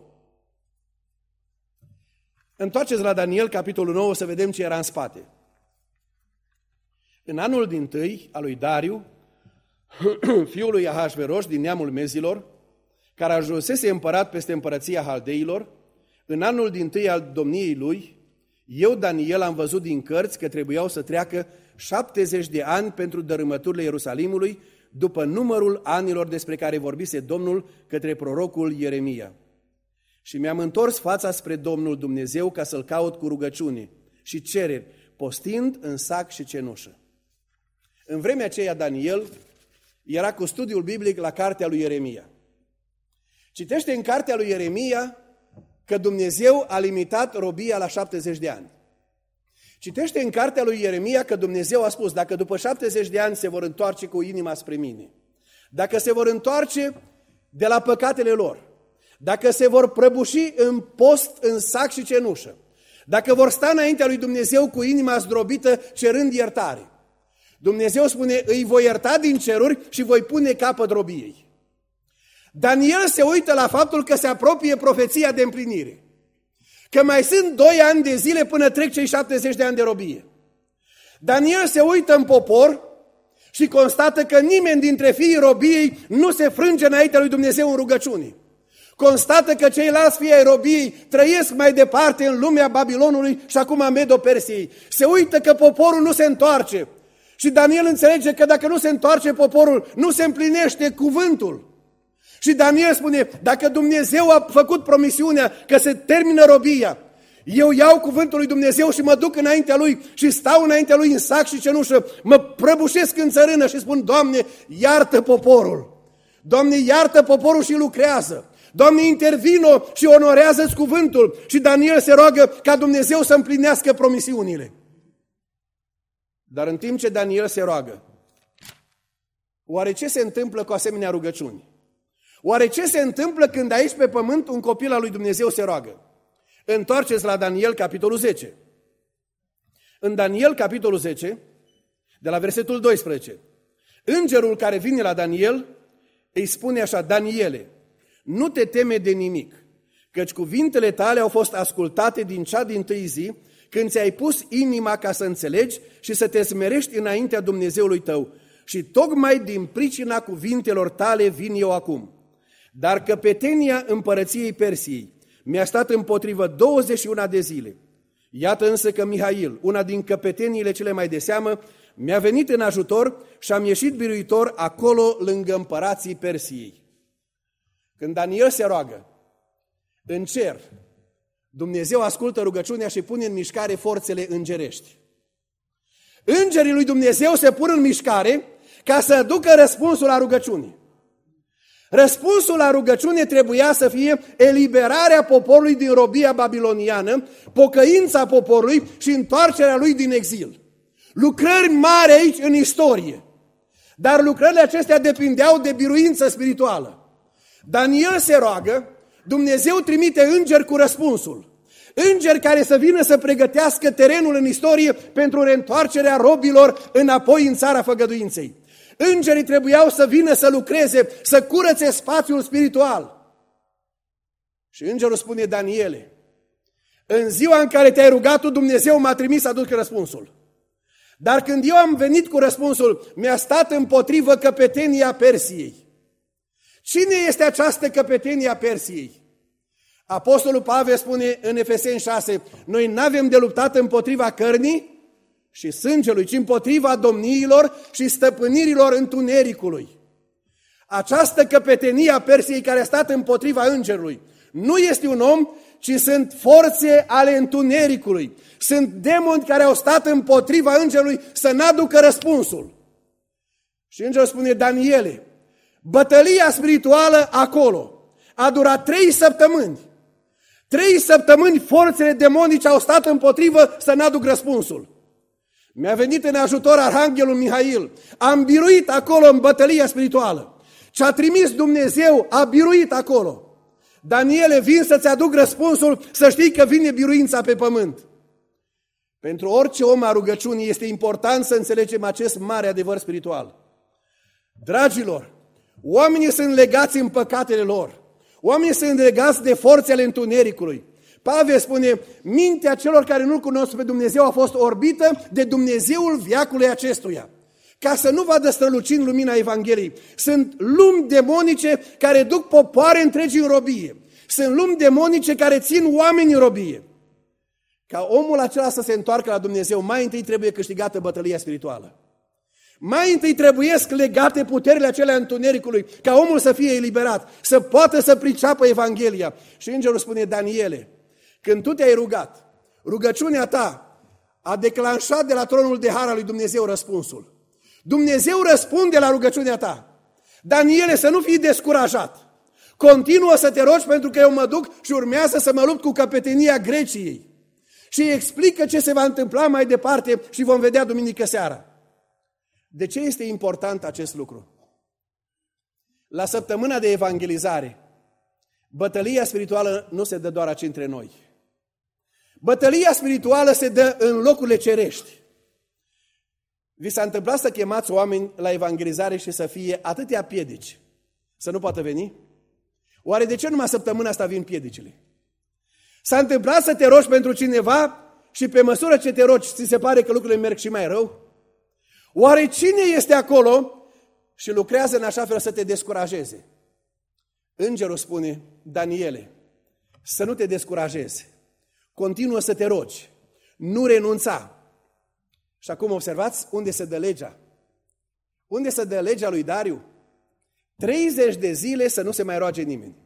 Întoarceți la Daniel, capitolul 9, să vedem ce era în spate. În anul dintâi al lui Dariu, fiul lui Ahasveros, din neamul Mezilor, care ajunsese împărat peste împărăția Haldeilor, în anul dintâi al domniei lui, eu, Daniel, am văzut din cărți că trebuiau să treacă 70 de ani pentru dărâmăturile Ierusalimului, după numărul anilor despre care vorbise Domnul către prorocul Ieremia. Și mi-am întors fața spre Domnul Dumnezeu ca să-L caut cu rugăciune și cereri, postind în sac și cenușă. În vremea aceea Daniel era cu studiul biblic la cartea lui Ieremia. Citește în cartea lui Ieremia că Dumnezeu a limitat robia la 70 de ani. Citește în cartea lui Ieremia că Dumnezeu a spus, dacă după 70 de ani se vor întoarce cu inima spre mine, dacă se vor întoarce de la păcatele lor, dacă se vor prăbuși în post, în sac și cenușă, dacă vor sta înaintea lui Dumnezeu cu inima zdrobită cerând iertare, Dumnezeu spune, îi voi ierta din ceruri și voi pune capăt robiei. Daniel se uită la faptul că se apropie profeția de împlinire, că mai sunt 2 ani de zile până trec cei 70 de ani de robie. Daniel se uită în popor și constată că nimeni dintre fiii robiei nu se frânge înaintea lui Dumnezeu în rugăciune. Constată că ceilalți fii ai robiei trăiesc mai departe în lumea Babilonului și acum a Medo-Persiei. Se uită că poporul nu se întoarce și Daniel înțelege că dacă nu se întoarce poporul, nu se împlinește cuvântul. Și Daniel spune, dacă Dumnezeu a făcut promisiunea că se termină robia, eu iau cuvântul lui Dumnezeu și mă duc înaintea lui și stau înaintea lui în sac și cenușă, mă prăbușesc în țărână și spun, Doamne, iartă poporul. Doamne, iartă poporul și lucrează. Doamne, intervino și onorează-ți cuvântul. Și Daniel se roagă ca Dumnezeu să împlinească promisiunile. Dar în timp ce Daniel se roagă, oare ce se întâmplă cu asemenea rugăciuni? Oare ce se întâmplă când aici pe pământ un copil al lui Dumnezeu se roagă? Întoarceți la Daniel, capitolul 10. În Daniel, capitolul 10, de la versetul 12, îngerul care vine la Daniel îi spune așa, Daniele, nu te teme de nimic, căci cuvintele tale au fost ascultate din cea dintâi zi, când ți-ai pus inima ca să înțelegi și să te smerești înaintea Dumnezeului tău. Și tocmai din pricina cuvintelor tale vin eu acum. Dar căpetenia împărăției Persiei mi-a stat împotrivă 21 de zile. Iată însă că Mihail, una din căpeteniile cele mai de seamă, mi-a venit în ajutor și am ieșit biruitor acolo lângă împărații Persiei. Când Daniel se roagă, în cer, Dumnezeu ascultă rugăciunea și pune în mișcare forțele îngerești. Îngerii lui Dumnezeu se pun în mișcare ca să aducă răspunsul la rugăciune. Răspunsul la rugăciune trebuia să fie eliberarea poporului din robia babiloniană, pocăința poporului și întoarcerea lui din exil. Lucrări mari aici în istorie. Dar lucrările acestea depindeau de biruință spirituală. Daniel se roagă, Dumnezeu trimite îngeri cu răspunsul. Îngeri care să vină să pregătească terenul în istorie pentru reîntoarcerea robilor înapoi în țara făgăduinței. Îngerii trebuiau să vină să lucreze, să curățe spațiul spiritual. Și îngerul spune: Daniele, în ziua în care te-ai rugat tu, Dumnezeu m-a trimis să aduc răspunsul. Dar când eu am venit cu răspunsul, mi-a stat împotrivă căpetenia Persiei. Cine este această căpetenie a Persiei? Apostolul Pavel spune în Efeseni 6, noi n-avem de luptat împotriva cărnii și sângelui, ci împotriva domniilor și stăpânirilor întunericului. Această căpetenie a Persiei care a stat împotriva îngerului nu este un om, ci sunt forțe ale întunericului. Sunt demoni care au stat împotriva îngerului să n-aducă răspunsul. Și îngerul spune: Daniele, bătălia spirituală acolo a durat 3 săptămâni. 3 săptămâni forțele demonice au stat împotrivă să n-aduc răspunsul. Mi-a venit în ajutor Arhanghelul Mihail. Am biruit acolo în bătălia spirituală. Ce-a trimis Dumnezeu a biruit acolo. Daniele, vin să-ți aduc răspunsul, să știi că vine biruința pe pământ. Pentru orice om a rugăciunii este important să înțelegem acest mare adevăr spiritual. Dragilor, oamenii sunt legați în păcatele lor. Oamenii sunt legați de forțele întunericului. Pavel spune: mintea celor care nu-L cunosc pe Dumnezeu a fost orbită de Dumnezeul veacului acestuia, ca să nu vadă strălucind lumina Evangheliei. Sunt lumi demonice care duc popoare întregi în robie. Sunt lumi demonice care țin oameni în robie. Ca omul acela să se întoarcă la Dumnezeu, mai întâi trebuie câștigată bătălia spirituală. Mai întâi trebuiesc legate puterile acelea întunericului, ca omul să fie eliberat, să poată să priceapă Evanghelia. Și îngerul spune: Daniele, când tu te-ai rugat, rugăciunea ta a declanșat de la tronul de har al lui Dumnezeu răspunsul. Dumnezeu răspunde la rugăciunea ta. Daniele, să nu fii descurajat. Continuă să te rogi, pentru că eu mă duc și urmează să mă lupt cu căpetenia Greciei. Și îi explică ce se va întâmpla mai departe și vom vedea duminică seara. De ce este important acest lucru? La săptămâna de evangelizare, bătălia spirituală nu se dă doar aici între noi. Bătălia spirituală se dă în locurile cerești. Vi s-a întâmplat să chemați oameni la evangelizare și să fie atâtea piedici, să nu poată veni? Oare de ce numai săptămâna asta vin piedicile? S-a întâmplat să te rogi pentru cineva și pe măsură ce te rogi, ți se pare că lucrurile merg și mai rău? Oare cine este acolo și lucrează în așa fel să te descurajeze? Îngerul spune: Daniele, să nu te descurajezi. Continuă să te rogi. Nu renunța. Și acum observați unde se dă legea. Unde se dă legea lui Dariu? 30 de zile să nu se mai roage nimeni.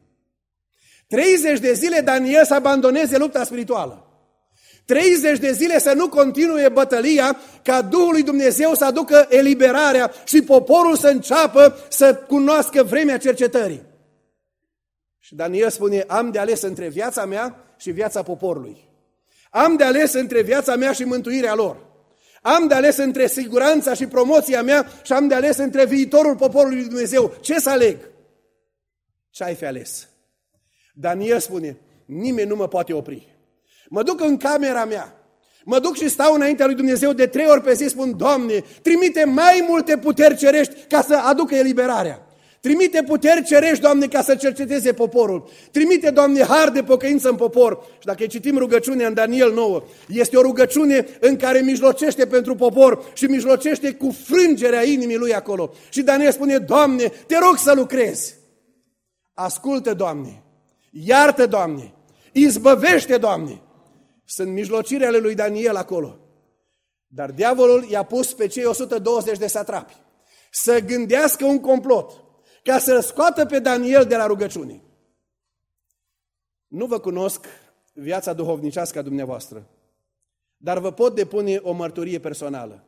30 de zile Daniel să abandoneze lupta spirituală. 30 de zile să nu continue bătălia, ca Duhul lui Dumnezeu să aducă eliberarea și poporul să înceapă să cunoască vremea cercetării. Și Daniel spune: am de ales între viața mea și viața poporului. Am de ales între viața mea și mântuirea lor. Am de ales între siguranța și promoția mea și am de ales între viitorul poporului lui Dumnezeu. Ce să aleg? Ce ai fi ales? Daniel spune: nimeni nu mă poate opri. Mă duc în camera mea, mă duc și stau înaintea lui Dumnezeu de 3 ori pe zi, spun: Doamne, trimite mai multe puteri cerești ca să aducă eliberarea. Trimite puteri cerești, Doamne, ca să cerceteze poporul. Trimite, Doamne, har de pocăință în popor. Și dacă citim rugăciunea în Daniel 9, este o rugăciune în care mijlocește pentru popor și mijlocește cu frângerea inimii lui acolo. Și Daniel spune: Doamne, te rog să lucrezi. Ascultă, Doamne, iartă, Doamne, izbăvește, Doamne. Sunt mijlocirile ale lui Daniel acolo. Dar diavolul i-a pus pe cei 120 de satrapi să gândească un complot ca să scoată pe Daniel de la rugăciune. Nu vă cunosc viața duhovnicească a dumneavoastră, dar vă pot depune o mărturie personală.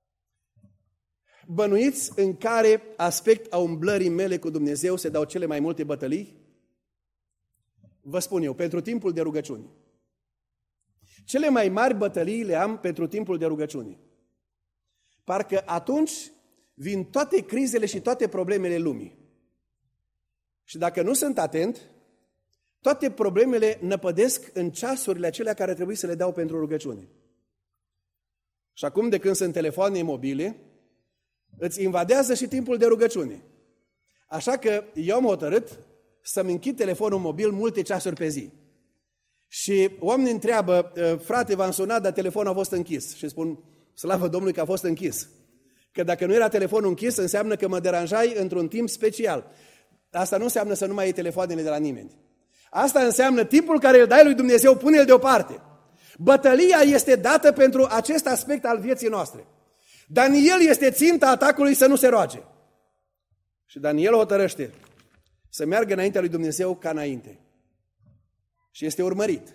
Bănuiți în care aspect a umblării mele cu Dumnezeu se dau cele mai multe bătălii? Vă spun eu, pentru timpul de rugăciune. Cele mai mari bătălii le am pentru timpul de rugăciune. Parcă atunci vin toate crizele și toate problemele lumii. Și dacă nu sunt atent, toate problemele năpădesc în ceasurile acelea care trebuie să le dau pentru rugăciune. Și acum, de când sunt telefoane mobile, îți invadează și timpul de rugăciune. Așa că eu am hotărât să-mi închid telefonul mobil multe ceasuri pe zi. Și oamenii întreabă, frate, v-am sunat, dar telefonul a fost închis. Și spun, slavă Domnului că a fost închis. Că dacă nu era telefonul închis, înseamnă că mă deranjai într-un timp special. Asta nu înseamnă să nu mai iei telefoanele de la nimeni. Asta înseamnă timpul care îl dai lui Dumnezeu, pune-l deoparte. Bătălia este dată pentru acest aspect al vieții noastre. Daniel este ținta atacului să nu se roage. Și Daniel hotărăște să meargă înaintea lui Dumnezeu ca înainte. Și este urmărit.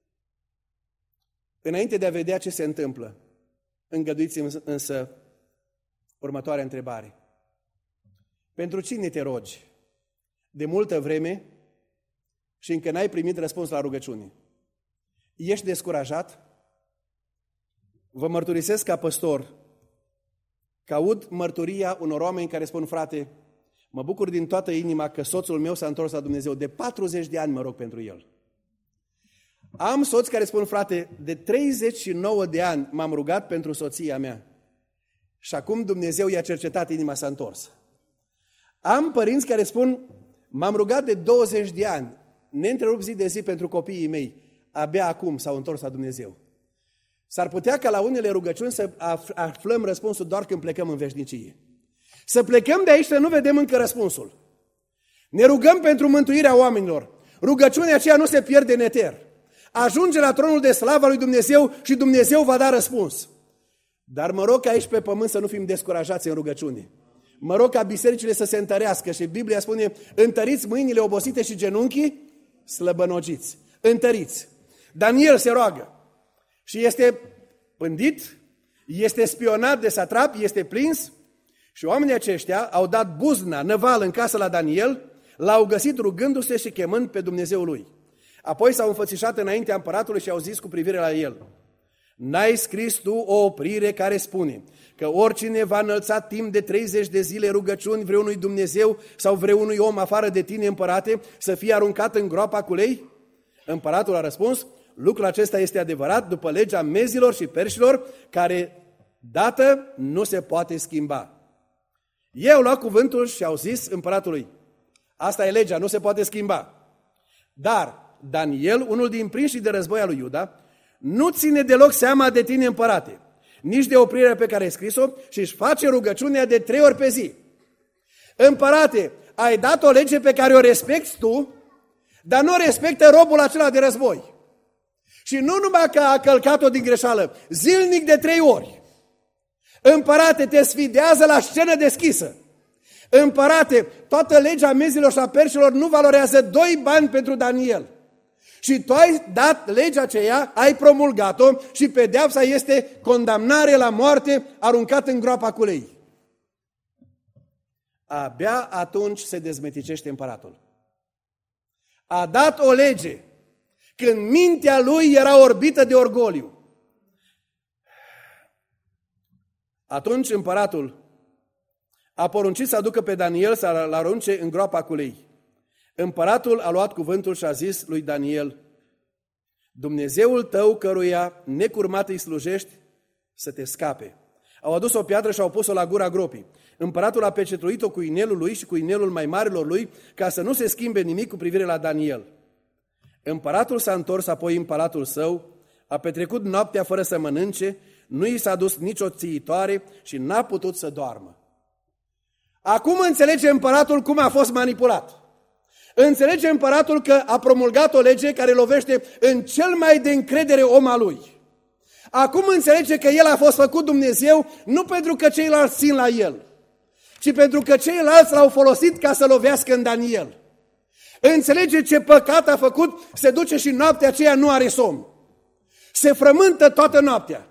Înainte de a vedea ce se întâmplă, îngăduiți-mi însă următoarea întrebare. Pentru cine te rogi de multă vreme și încă n-ai primit răspuns la rugăciune? Ești descurajat? Vă mărturisesc ca păstor că aud mărturia unor oameni care spun, frate, mă bucur din toată inima că soțul meu s-a întors la Dumnezeu. De 40 de ani mă rog pentru el. Am soți care spun, frate, de 39 de ani m-am rugat pentru soția mea și acum Dumnezeu i-a cercetat, inima s-a întors. Am părinți care spun, m-am rugat de 20 de ani, neîntrerupt zi de zi pentru copiii mei, abia acum s-au întors la Dumnezeu. S-ar putea ca la unele rugăciuni să aflăm răspunsul doar când plecăm în veșnicie. Să plecăm de aici să nu vedem încă răspunsul. Ne rugăm pentru mântuirea oamenilor. Rugăciunea aceea nu se pierde în eter. Ajunge la tronul de slavă al lui Dumnezeu și Dumnezeu va da răspuns. Dar mă rog ca aici pe pământ să nu fim descurajați în rugăciune. Mă rog ca bisericile să se întărească și Biblia spune, întăriți mâinile obosite și genunchii slăbănogiți. Întăriți. Daniel se roagă și este pândit, este spionat de satrap, este prins și oamenii aceștia au dat buzna, năval în casă la Daniel, l-au găsit rugându-se și chemând pe Dumnezeul lui. Apoi s-au înfățișat înaintea împăratului și au zis cu privire la el, n-ai scris tu o oprire care spune că oricine va înălța timp de 30 de zile rugăciuni vreunui Dumnezeu sau vreunui om afară de tine, împărate, să fie aruncat în groapa cu lei? Împăratul a răspuns, lucrul acesta este adevărat după legea mezilor și perșilor, care dată nu se poate schimba. Ei au luat cuvântul și au zis împăratului, asta e legea, nu se poate schimba. Dar Daniel, unul din prinșii de război al lui Iuda, nu ține deloc seama de tine, împărate, nici de oprirea pe care ai scris-o și își face rugăciunea de 3 ori pe zi. Împărate, ai dat o lege pe care o respecti tu, dar nu respectă robul acela de război. Și nu numai că a călcat-o din greșeală, zilnic de 3 ori. Împărate, te sfidează la scenă deschisă. Împărate, toată legea mezilor și a perșilor nu valorează 2 bani pentru Daniel. Și tu ai dat legea aceea, ai promulgat-o și pedeapsa este condamnare la moarte, aruncat în groapa cu lei. Abia atunci se dezmeticește împăratul. A dat o lege când mintea lui era orbită de orgoliu. Atunci împăratul a poruncit să aducă pe Daniel să-l arunce în groapa cu lei. Împăratul a luat cuvântul și a zis lui Daniel, Dumnezeul tău căruia necurmat îi slujești să te scape. Au adus o piatră și au pus-o la gura gropii. Împăratul a pecetluit-o cu inelul lui și cu inelul mai marilor lui, ca să nu se schimbe nimic cu privire la Daniel. Împăratul s-a întors apoi în palatul său, a petrecut noaptea fără să mănânce, nu i s-a dus nicio țiitoare și n-a putut să doarmă. Acum înțelege împăratul cum a fost manipulat. Înțelege împăratul că a promulgat o lege care lovește în cel mai de încredere om al lui. Acum înțelege că el a fost făcut Dumnezeu nu pentru că ceilalți țin la el, ci pentru că ceilalți l-au folosit ca să lovească în Daniel. Înțelege ce păcat a făcut, se duce și noaptea aceea nu are somn. Se frământă toată noaptea.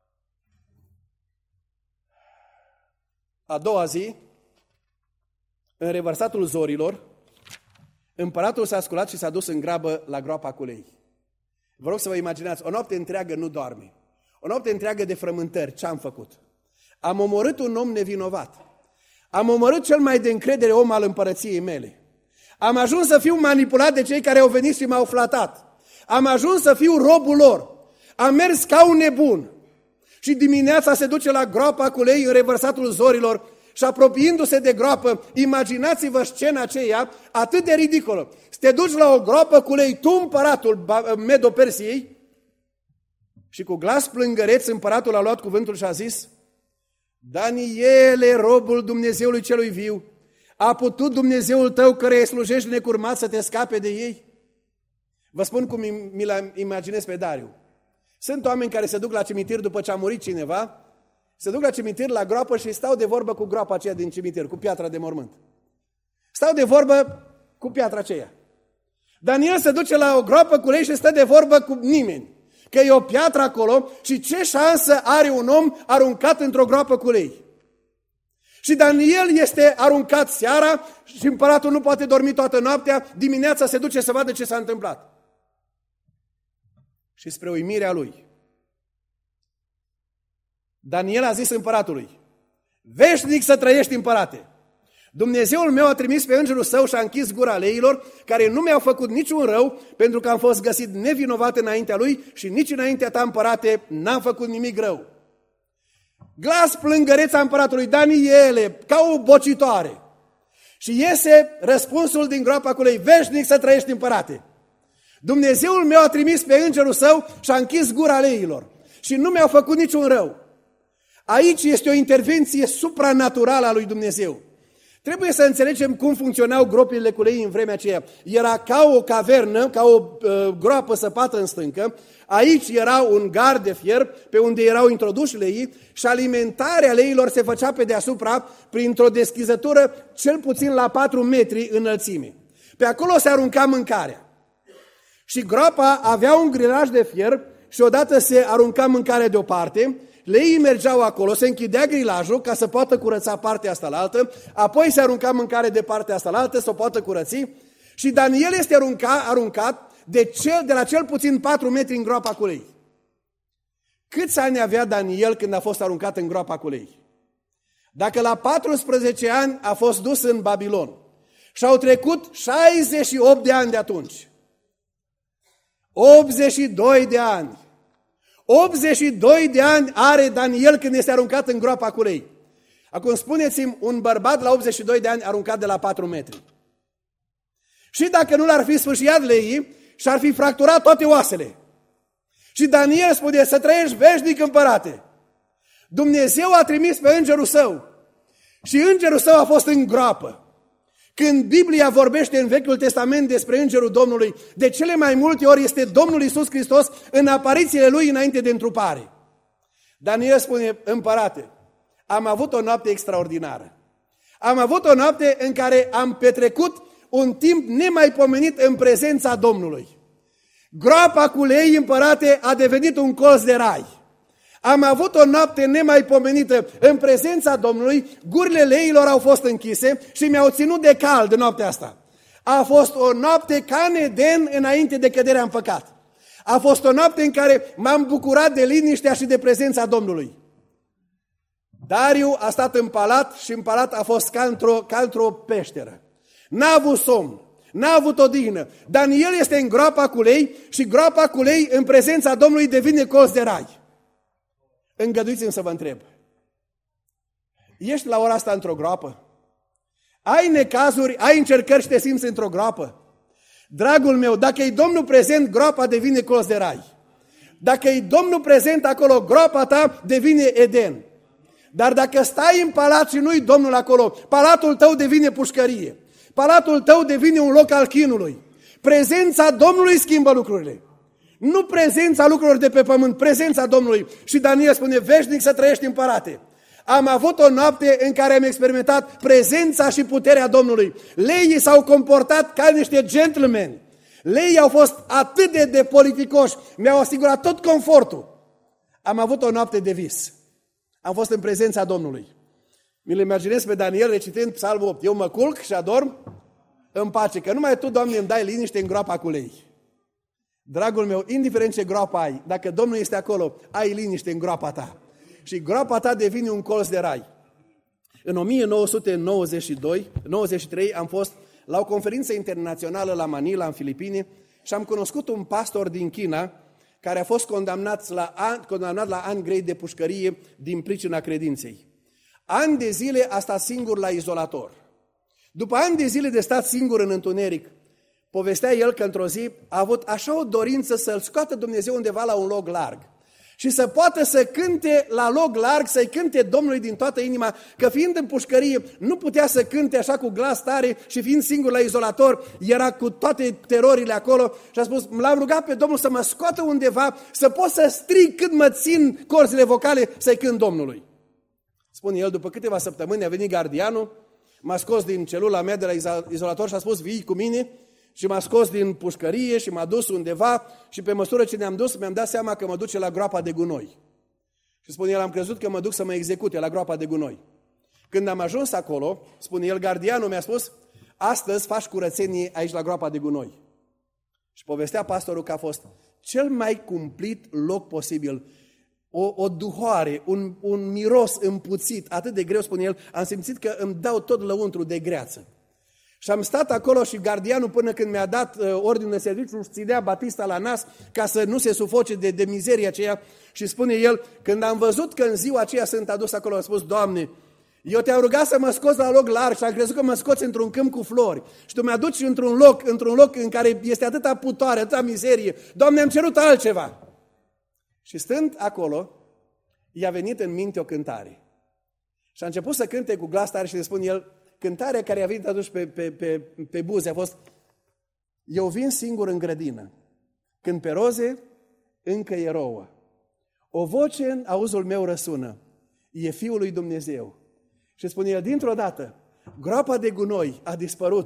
A doua zi, în revărsatul zorilor, împăratul s-a sculat și s-a dus în grabă la groapa cu lei. Vă rog să vă imaginați, o noapte întreagă nu doarme. O noapte întreagă de frământări, ce am făcut? Am omorât un om nevinovat. Am omorât cel mai de încredere om al împărăției mele. Am ajuns să fiu manipulat de cei care au venit și m-au flatat. Am ajuns să fiu robul lor. Am mers ca un nebun. Și dimineața se duce la groapa cu lei în revărsatul zorilor și apropiindu-se de groapă, imaginați-vă scena aceea atât de ridicolă. Să te duci la o groapă cu lei, tu împăratul Medo-Persiei, și cu glas plângăreț împăratul a luat cuvântul și a zis: Daniele, robul Dumnezeului celui viu, a putut Dumnezeul tău care îi slujești necurmat să te scape de ei? Vă spun cum mi-l imaginez pe Dariu. Sunt oameni care se duc la cimitir după ce a murit cineva, se duc la cimitir, la groapă și stau de vorbă cu groapa aceea din cimitir, cu piatra de mormânt. Stau de vorbă cu piatra aceea. Daniel se duce la o groapă cu lei și stă de vorbă cu nimeni, că e o piatră acolo și ce șansă are un om aruncat într-o groapă cu lei. Și Daniel este aruncat seara și împăratul nu poate dormi toată noaptea, dimineața se duce să vadă ce s-a întâmplat. Și spre uimirea lui, Daniel a zis împăratului: veșnic să trăiești, împărate! Dumnezeul meu a trimis pe îngerul său și a închis gura leilor, care nu mi-au făcut niciun rău, pentru că am fost găsit nevinovat înaintea lui și nici înaintea ta, împărate, n-am făcut nimic rău. Glas plângăreț a împăratului: Daniele, ca o bocitoare. Și iese răspunsul din groapa cu lei: veșnic să trăiești, împărate! Dumnezeul meu a trimis pe îngerul său și a închis gura leilor și nu mi-au făcut niciun rău. Aici este o intervenție supranaturală a lui Dumnezeu. Trebuie să înțelegem cum funcționau gropile cu lei în vremea aceea. Era ca o cavernă, ca o groapă săpată în stâncă. Aici era un gard de fier pe unde erau introduși leii și alimentarea leilor se făcea pe deasupra printr-o deschizătură cel puțin la 4 metri înălțime. Pe acolo se arunca mâncarea. Și groapa avea un grilaj de fier și odată se arunca mâncarea deoparte, leii mergeau acolo, se închidea grilajul ca să poată curăța partea asta la altă, apoi se arunca mâncare de partea asta la altă să o poată curăți și Daniel este aruncat de la cel puțin 4 metri în groapa cu lei. Câți ani avea Daniel când a fost aruncat în groapa cu lei? Dacă la 14 ani a fost dus în Babilon și au trecut 68 de ani de atunci, 82 de ani. 82 de ani are Daniel când este aruncat în groapa cu lei. Acum spuneți-mi un bărbat la 82 de ani aruncat de la 4 metri. Și dacă nu l-ar fi sfâșiat leii, și-ar fi fracturat toate oasele. Și Daniel spune: să trăiești veșnic, împărate. Dumnezeu a trimis pe îngerul său și îngerul său a fost în groapă. Când Biblia vorbește în Vechiul Testament despre îngerul Domnului, de cele mai multe ori este Domnul Iisus Hristos în aparițiile lui înainte de întrupare. Daniel spune: împărate, am avut o noapte extraordinară. Am avut o noapte în care am petrecut un timp nemaipomenit în prezența Domnului. Groapa cu lei, împărate, a devenit un colț de rai. Am avut o noapte nemaipomenită în prezența Domnului, gurile leilor au fost închise și mi-au ținut de cald noaptea asta. A fost o noapte ca în Eden înainte de căderea în păcat. A fost o noapte în care m-am bucurat de liniștea și de prezența Domnului. Dariu a stat în palat și în palat a fost ca într-o peșteră. N-a avut somn, n-a avut odihnă. Daniel este în groapa cu lei și groapa cu lei în prezența Domnului devine colț de rai. Îngăduiți-mi să vă întreb: ești la ora asta într-o groapă? Ai necazuri, ai încercări și te simți într-o groapă? Dragul meu, dacă e Domnul prezent, groapa devine colț de rai. Dacă e Domnul prezent acolo, groapa ta devine Eden. Dar dacă stai în palat și nu-i Domnul acolo, palatul tău devine pușcărie. Palatul tău devine un loc al chinului. Prezența Domnului schimbă lucrurile. Nu prezența lucrurilor de pe pământ, prezența Domnului. Și Daniel spune: veșnic să trăiești, împărate. Am avut o noapte în care am experimentat prezența și puterea Domnului. Leii s-au comportat ca niște gentlemen. Leii au fost atât de politicoși, mi-au asigurat tot confortul. Am avut o noapte de vis. Am fost în prezența Domnului. Mi-l imaginez pe Daniel recitând Psalmul 8. Eu mă culc și adorm în pace, că numai Tu, Doamne, îmi dai liniște în groapa cu lei. Dragul meu, indiferent ce groapă ai, dacă Domnul este acolo, ai liniște în groapa ta. Și groapa ta devine un colț de rai. În 1993 am fost la o conferință internațională la Manila, în Filipine, și am cunoscut un pastor din China care a fost condamnat la ani grei de pușcărie din pricina credinței. Ani de zile a stat singur la izolator. După ani de zile de stat singur în întuneric, povestea el că într-o zi a avut așa o dorință să-L scoată Dumnezeu undeva la un loc larg și să poată să cânte la loc larg, să-i cânte Domnului din toată inima, că fiind în pușcărie nu putea să cânte așa cu glas tare și fiind singur la izolator, era cu toate terorile acolo și a spus, l-am rugat pe Domnul să mă scoată undeva, să pot să strig cât mă țin corzile vocale să-i cânt Domnului. Spune el, după câteva săptămâni a venit gardianul, m-a scos din celula mea de la izolator și a spus, vii cu mine? Și m-a scos din pușcărie și m-a dus undeva și pe măsură ce ne-am dus, mi-am dat seama că mă duce la groapa de gunoi. Și spune el, am crezut că mă duc să mă execute la groapa de gunoi. Când am ajuns acolo, spune el, gardianul mi-a spus, astăzi faci curățenie aici la groapa de gunoi. Și povestea pastorul că a fost cel mai cumplit loc posibil. O duhoare, un miros împuțit, atât de greu, spune el, am simțit că îmi dau tot lăuntru de greață. Și am stat acolo și gardianul, până când mi-a dat ordine de serviciu, își ținea batista la nas ca să nu se sufoce de mizeria aceea. Și spune el, când am văzut că în ziua aceea sunt adus acolo, am spus, Doamne, eu te-am rugat să mă scoți la loc larg și am crezut că mă scoți într-un câmp cu flori. Și Tu mi-aduci într-un loc în care este atâta putoare, atâta mizerie. Doamne, am cerut altceva. Și stând acolo, i-a venit în minte o cântare. Și a început să cânte cu glas tare și le spune el, cântarea care a venit atunci pe buze a fost, eu vin singur în grădină, când pe roze încă e rouă. O voce în auzul meu răsună, e Fiul lui Dumnezeu. Și spune el, dintr-o dată, groapa de gunoi a dispărut,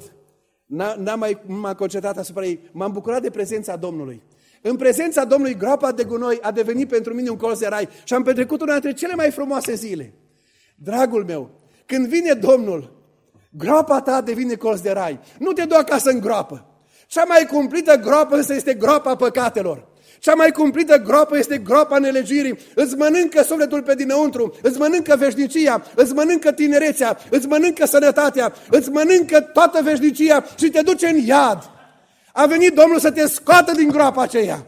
m-am concentrat asupra ei, m-am bucurat de prezența Domnului. În prezența Domnului, groapa de gunoi a devenit pentru mine un colț de rai și am petrecut una dintre cele mai frumoase zile. Dragul meu, când vine Domnul, groapa ta devine colț de rai. Nu te du acasă în groapă. Cea mai cumplită groapă însă este groapa păcatelor. Cea mai cumplită groapă este groapa nelegiuirii. Îți mănâncă sufletul pe dinăuntru, îți mănâncă veșnicia, îți mănâncă tinerețea, îți mănâncă sănătatea, îți mănâncă toată veșnicia și te duce în iad. A venit Domnul să te scoată din groapa aceea.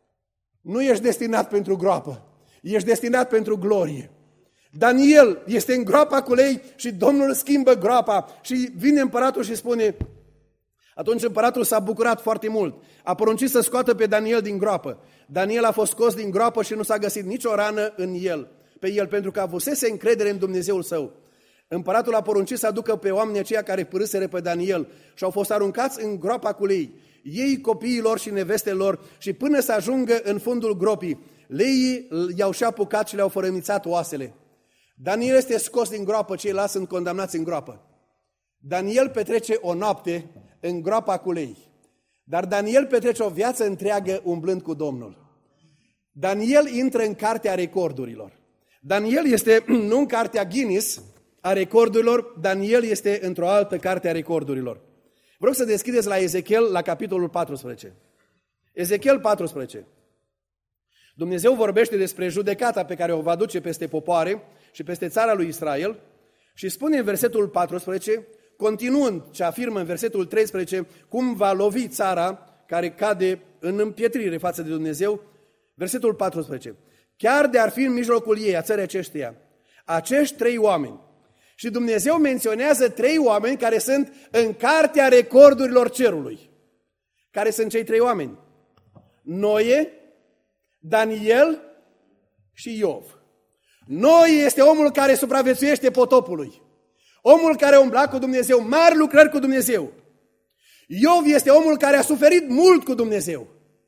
Nu ești destinat pentru groapă, ești destinat pentru glorie. Daniel este în groapa cu lei și Domnul schimbă groapa și vine împăratul și spune, atunci împăratul s-a bucurat foarte mult, a poruncit să scoată pe Daniel din groapă. Daniel a fost scos din groapă și nu s-a găsit nicio rană pe el, pentru că avusese încredere în Dumnezeul său. Împăratul a poruncit să aducă pe oamenii aceia care părâseră pe Daniel și au fost aruncați în groapa cu lei, ei, copiilor și nevestelor, și până să ajungă în fundul gropii, leii i-au și apucat și le-au fărâmițat oasele. Daniel este scos din groapă, ceilalți sunt condamnați în groapă. Daniel petrece o noapte în groapa cu lei, dar Daniel petrece o viață întreagă umblând cu Domnul. Daniel intră în cartea recordurilor. Daniel este nu în cartea Guinness a recordurilor, Daniel este într-o altă carte a recordurilor. Vreau să deschideți la Ezechiel, la capitolul 14. Ezechiel 14. Dumnezeu vorbește despre judecata pe care o va duce peste popoare și peste țara lui Israel și spune în versetul 14, continuând ce afirmă în versetul 13, cum va lovi țara care cade în împietrire față de Dumnezeu. Versetul 14. Chiar de ar fi în mijlocul ei, a țării acesteia, acești 3 oameni. Și Dumnezeu menționează 3 oameni care sunt în cartea recordurilor cerului. Care sunt cei 3 oameni? Noe, Daniel și Iov. Noe este omul care supraviețuiește potopului. Omul care umbla cu Dumnezeu, mari lucrări cu Dumnezeu. Iov este omul care a suferit mult cu Dumnezeu.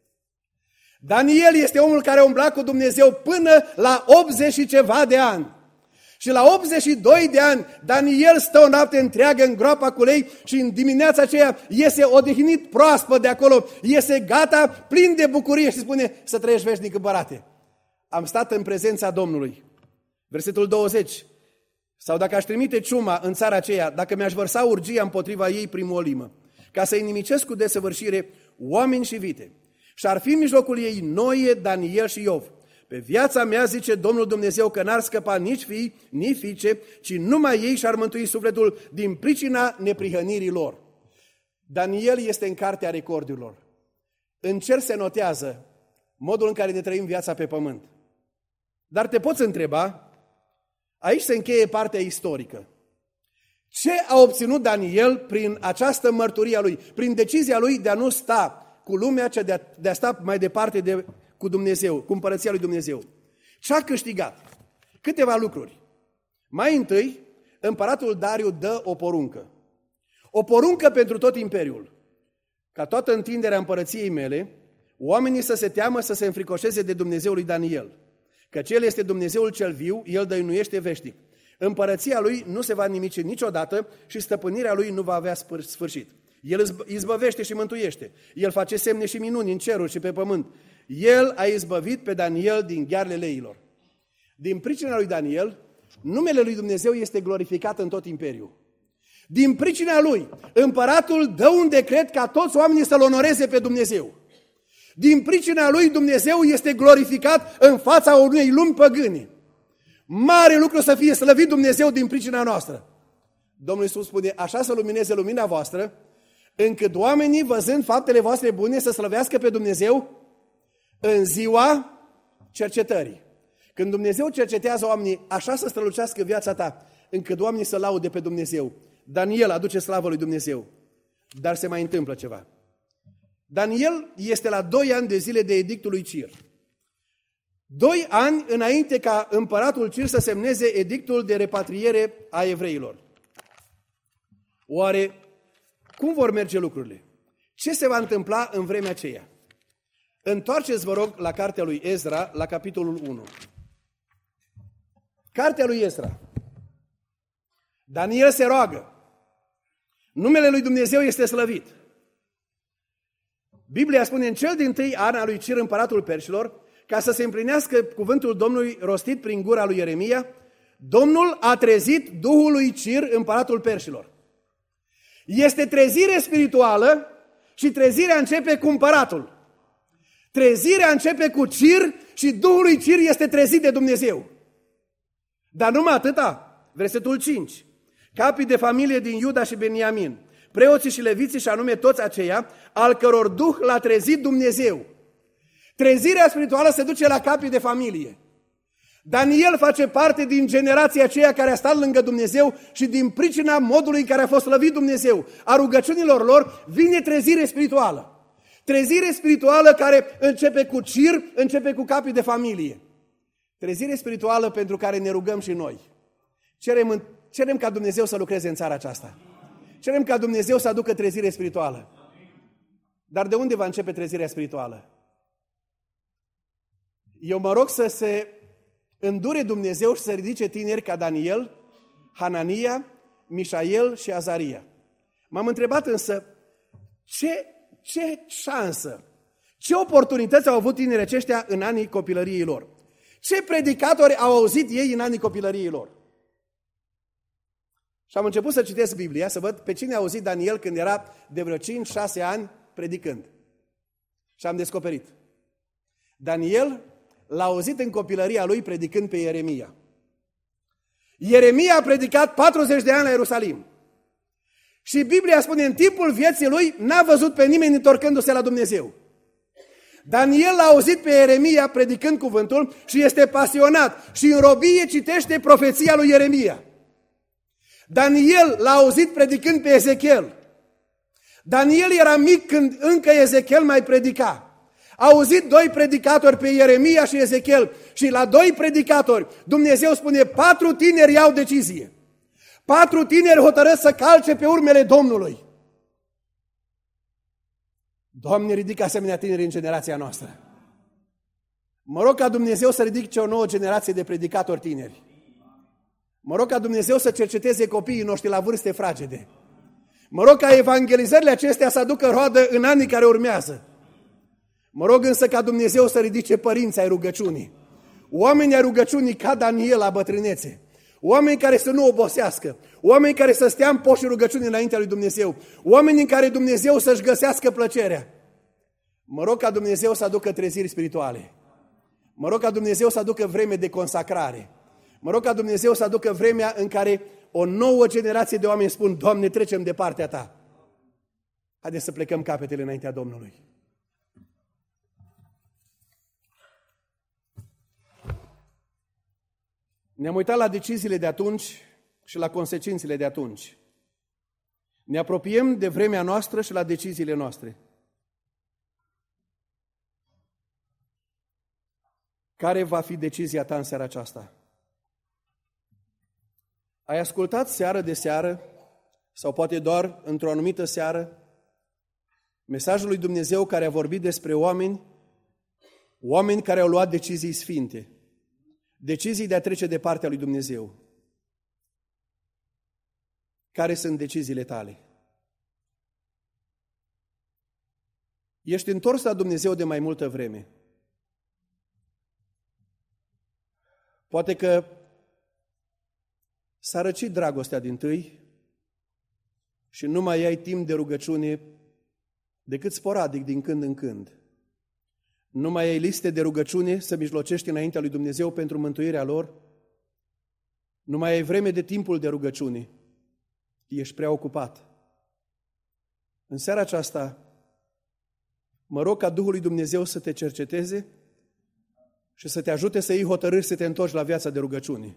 Daniel este omul care umbla cu Dumnezeu până la 80 și ceva de ani. Și la 82 de ani, Daniel stă o noapte întreagă în groapa cu lei și în dimineața aceea iese odihnit proaspăt de acolo, iese gata, plin de bucurie și spune, să trăiești veșnic, împărate. Am stat în prezența Domnului. Versetul 20. Sau dacă aș trimite ciuma în țara aceea, dacă mi-aș vărsa urgia împotriva ei prin olimă, ca să-i nimicesc cu desăvârșire oameni și vite, și ar fi în mijlocul ei Noe, Daniel și Iov, Pe viața mea, zice Domnul Dumnezeu, că n-ar scăpa nici fii, nici fiice, ci numai ei și-ar mântui sufletul din pricina neprihănirii lor. Daniel este în cartea recordurilor. În cer se notează modul în care ne trăim viața pe pământ. Dar te poți întreba, aici se încheie partea istorică. Ce a obținut Daniel prin această mărturie a lui, prin decizia lui de a nu sta cu lumea, ci de a sta mai departe cu Dumnezeu, cu împărăția lui Dumnezeu? Ce a câștigat? Câteva lucruri. Mai întâi, împăratul Dariu dă o poruncă. O poruncă pentru tot imperiul. Ca toată întinderea împărăției mele, oamenii să se teamă, să se înfricoșeze de Dumnezeul lui Daniel. Căci El este Dumnezeul cel viu, El dăinuiește veșnic. Împărăția Lui nu se va nimici niciodată și stăpânirea Lui nu va avea sfârșit. El izbăvește și mântuiește. El face semne și minuni în ceruri și pe pământ. El a izbăvit pe Daniel din ghearele leilor. Din pricina lui Daniel, numele lui Dumnezeu este glorificat în tot imperiul. Din pricina lui, împăratul dă un decret ca toți oamenii să-L onoreze pe Dumnezeu. Din pricina lui, Dumnezeu este glorificat în fața unei lumi păgâne. Mare lucru să fie slăvit Dumnezeu din pricina noastră. Domnul Iisus spune, așa să lumineze lumina voastră, încât oamenii, văzând faptele voastre bune, să slăvească pe Dumnezeu în ziua cercetării. Când Dumnezeu cercetează oamenii, așa să strălucească viața ta, încât oamenii să laude pe Dumnezeu. Daniel aduce slavă lui Dumnezeu. Dar se mai întâmplă ceva. Daniel este la 2 ani de zile de edictul lui Cir. 2 ani înainte ca împăratul Cir să semneze edictul de repatriere a evreilor. Oare cum vor merge lucrurile? Ce se va întâmpla în vremea aceea? Întoarceți, vă rog, la cartea lui Ezra, la capitolul 1. Cartea lui Ezra. Daniel se roagă. Numele lui Dumnezeu este slăvit. Biblia spune, în cel dintâi an al lui Cir, împăratul perșilor, ca să se împlinească cuvântul Domnului rostit prin gura lui Ieremia, Domnul a trezit Duhul lui Cir, împăratul perșilor. Este trezire spirituală și trezirea începe cu împăratul. Trezirea începe cu Cir și Duhul lui Cir este trezit de Dumnezeu. Dar numai atâta. Versetul 5. Capii de familie din Iuda și Beniamin, preoții și leviții, și anume toți aceia, al căror Duh l-a trezit Dumnezeu. Trezirea spirituală se duce la capii de familie. Daniel face parte din generația aceea care a stat lângă Dumnezeu și din pricina modului în care a fost slăvit Dumnezeu, a rugăciunilor lor, vine trezire spirituală. Trezire spirituală care începe cu Cir, începe cu capii de familie. Trezire spirituală pentru care ne rugăm și noi. Cerem ca Dumnezeu să lucreze în țara aceasta. Cerem ca Dumnezeu să aducă trezire spirituală. Dar de unde va începe trezirea spirituală? Eu mă rog să se îndure Dumnezeu și să ridice tineri ca Daniel, Hanania, Mișael și Azaria. M-am întrebat însă, ce șansă, ce oportunități au avut tinerii aceștia în anii copilăriei lor? Ce predicatori au auzit ei în anii copilăriei lor? Și am început să citesc Biblia, să văd pe cine a auzit Daniel când era de vreo 5-6 ani predicând. Și am descoperit. Daniel l-a auzit în copilăria lui predicând pe Ieremia. Ieremia a predicat 40 de ani la Ierusalim. Și Biblia spune, în timpul vieții lui n-a văzut pe nimeni întorcându-se la Dumnezeu. Daniel l-a auzit pe Ieremia predicând cuvântul și este pasionat și în robie citește profeția lui Ieremia. Daniel l-a auzit predicând pe Ezechiel. Daniel era mic când încă Ezechiel mai predica. A auzit 2 predicatori, pe Ieremia și Ezechiel, și la 2 predicatori Dumnezeu spune, 4 tineri iau decizie. 4 tineri hotărăsc să calce pe urmele Domnului. Doamne, ridică asemenea tineri în generația noastră. Mă rog ca Dumnezeu să ridice o nouă generație de predicatori tineri. Mă rog ca Dumnezeu să cerceteze copiii noștri la vârste fragede. Mă rog ca evangelizările acestea să aducă roadă în anii care urmează. Mă rog însă ca Dumnezeu să ridice părinți ai rugăciunii. Oameni ai rugăciunii ca Daniel la bătrânețe. Oameni care să nu obosească. Oameni care să stea în poșii rugăciunii înaintea lui Dumnezeu. Oameni în care Dumnezeu să-și găsească plăcerea. Mă rog ca Dumnezeu să aducă treziri spirituale. Mă rog ca Dumnezeu să aducă vreme de consacrare. Mă rog ca Dumnezeu să aducă vremea în care o nouă generație de oameni spun, Doamne, trecem de partea Ta. Haideți să plecăm capetele înaintea Domnului. Ne-am uitat la deciziile de atunci și la consecințele de atunci. Ne apropiem de vremea noastră și la deciziile noastre. Care va fi decizia ta în seara aceasta? Ai ascultat seară de seară, sau poate doar într-o anumită seară, mesajul lui Dumnezeu care a vorbit despre oameni care au luat decizii sfinte, decizii de a trece de partea lui Dumnezeu. Care sunt deciziile tale? Ești întors la Dumnezeu de mai multă vreme. Poate că s-a răcit dragostea dintâi și nu mai ai timp de rugăciune decât sporadic din când în când. Nu mai ai liste de rugăciune să mijlocești înaintea lui Dumnezeu pentru mântuirea lor. Nu mai ai vreme de timpul de rugăciune. Ești prea ocupat. În seara aceasta, mă rog ca Duhul lui Dumnezeu să te cerceteze și să te ajute să iei hotărâri să te întorci la viața de rugăciune.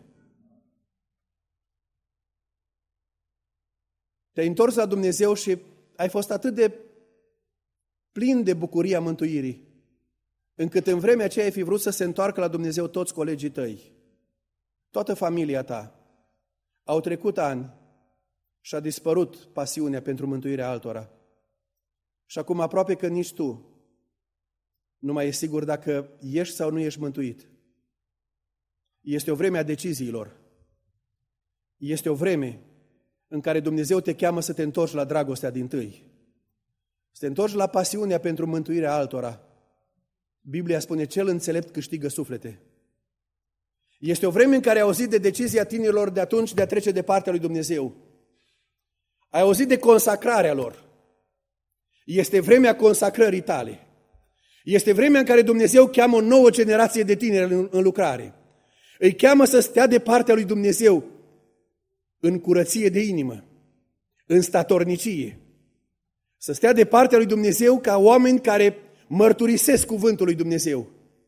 Te-ai întors la Dumnezeu și ai fost atât de plin de bucuria mântuirii, încât în vremea aceea ai fi vrut să se întoarcă la Dumnezeu toți colegii tăi, toată familia ta. Au trecut ani și a dispărut pasiunea pentru mântuirea altora. Și acum aproape că nici tu nu mai ești sigur dacă ești sau nu ești mântuit. Este o vreme a deciziilor. Este o vreme în care Dumnezeu te cheamă să te întorci la dragostea dintâi. Să te întorci la pasiunea pentru mântuirea altora. Biblia spune, cel înțelept câștigă suflete. Este o vreme în care ai auzit de decizia tinerilor de atunci de a trece de partea lui Dumnezeu. Ai auzit de consacrarea lor. Este vremea consacrării tale. Este vremea în care Dumnezeu cheamă o nouă generație de tineri în lucrare. Îi cheamă să stea de partea lui Dumnezeu în curăție de inimă, în statornicie. Să stea de partea lui Dumnezeu ca oameni care mărturisesc cuvântul lui Dumnezeu.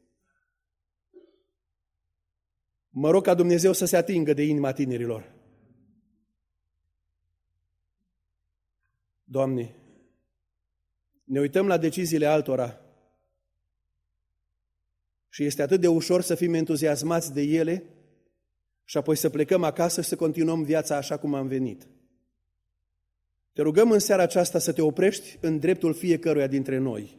Mă rog ca Dumnezeu să se atingă de inima tinerilor. Doamne, ne uităm la deciziile altora și este atât de ușor să fim entuziasmați de ele și apoi să plecăm acasă și să continuăm viața așa cum am venit. Te rugăm în seara aceasta să te oprești în dreptul fiecăruia dintre noi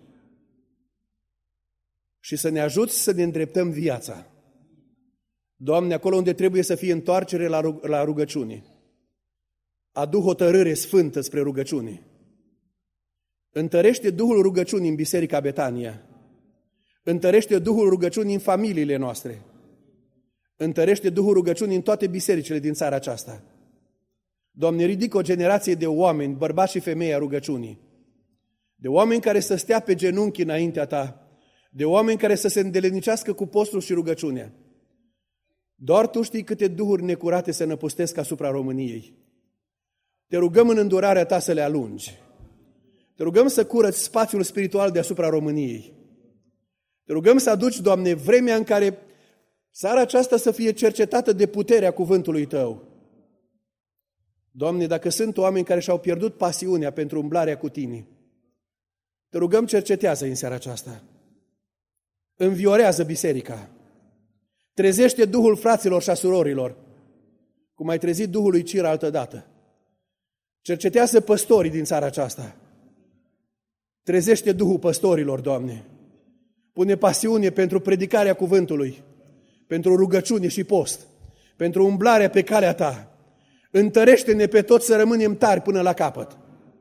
și să ne ajuți să ne îndreptăm viața. Doamne, acolo unde trebuie să fie întoarcere la rugăciune, adu hotărâre sfântă spre rugăciune. Întărește Duhul rugăciunii în Biserica Betania. Întărește Duhul rugăciunii în familiile noastre. Întărește Duhul rugăciunii în toate bisericile din țara aceasta. Doamne, ridică o generație de oameni, bărbați și femei a rugăciunii. De oameni care să stea pe genunchi înaintea Ta. De oameni care să se îndelenicească cu postul și rugăciunea. Doar Tu știi câte duhuri necurate se năpustesc asupra României. Te rugăm în îndurarea Ta să le alungi. Te rugăm să curăți spațiul spiritual deasupra României. Te rugăm să aduci, Doamne, vremea în care țara aceasta să fie cercetată de puterea cuvântului Tău. Doamne, dacă sunt oameni care și-au pierdut pasiunea pentru umblarea cu Tine, Te rugăm, cercetează în seara aceasta. Înviorează biserica. Trezește Duhul fraților și a surorilor, cum ai trezit Duhul lui Cir altădată. Cercetează păstorii din țara aceasta. Trezește Duhul păstorilor, Doamne. Pune pasiune pentru predicarea cuvântului, pentru rugăciune și post, pentru umblarea pe calea Ta. Întărește-ne pe toți să rămânem tari până la capăt.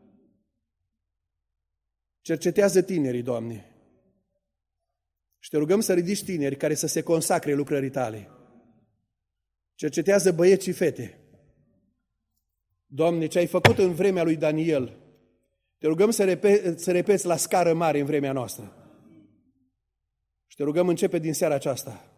Cercetează tinerii, Doamne. Și Te rugăm să ridici tineri care să se consacre lucrării Tale. Cercetează băieți și fete. Doamne, ce ai făcut în vremea lui Daniel, Te rugăm să repeți la scară mare în vremea noastră. Și Și te rugăm, începe din seara aceasta.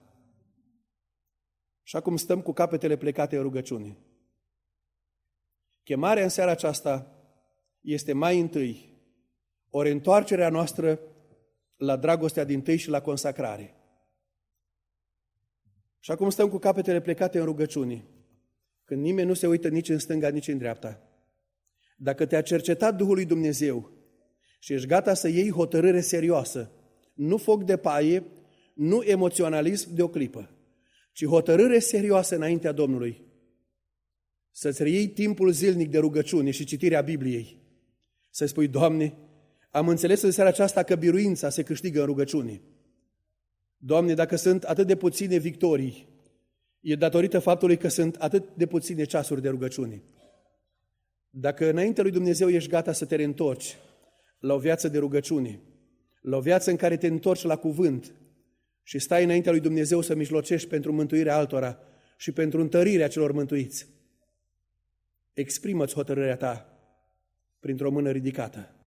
Și acum stăm cu capetele plecate în rugăciune. Chemarea în seara aceasta este mai întâi o reîntoarcere a noastră la dragostea dintâi și la consacrare. Și acum stăm cu capetele plecate în rugăciune, când nimeni nu se uită nici în stânga, nici în dreapta. Dacă te-a cercetat Duhul lui Dumnezeu și ești gata să iei hotărâre serioasă, nu foc de paie, nu emoționalism de o clipă, ci hotărâre serioasă înaintea Domnului, să-ți reiei timpul zilnic de rugăciune și citirea Bibliei, să spui, Doamne, am înțeles în seara aceasta că biruința se câștigă în rugăciune. Doamne, dacă sunt atât de puține victorii, e datorită faptului că sunt atât de puține ceasuri de rugăciune. Dacă înaintea lui Dumnezeu ești gata să te reîntorci la o viață de rugăciune, la o viață în care te întorci la cuvânt și stai înaintea lui Dumnezeu să mijlocești pentru mântuirea altora și pentru întărirea celor mântuiți, exprimă-ți hotărârea ta printr-o mână ridicată.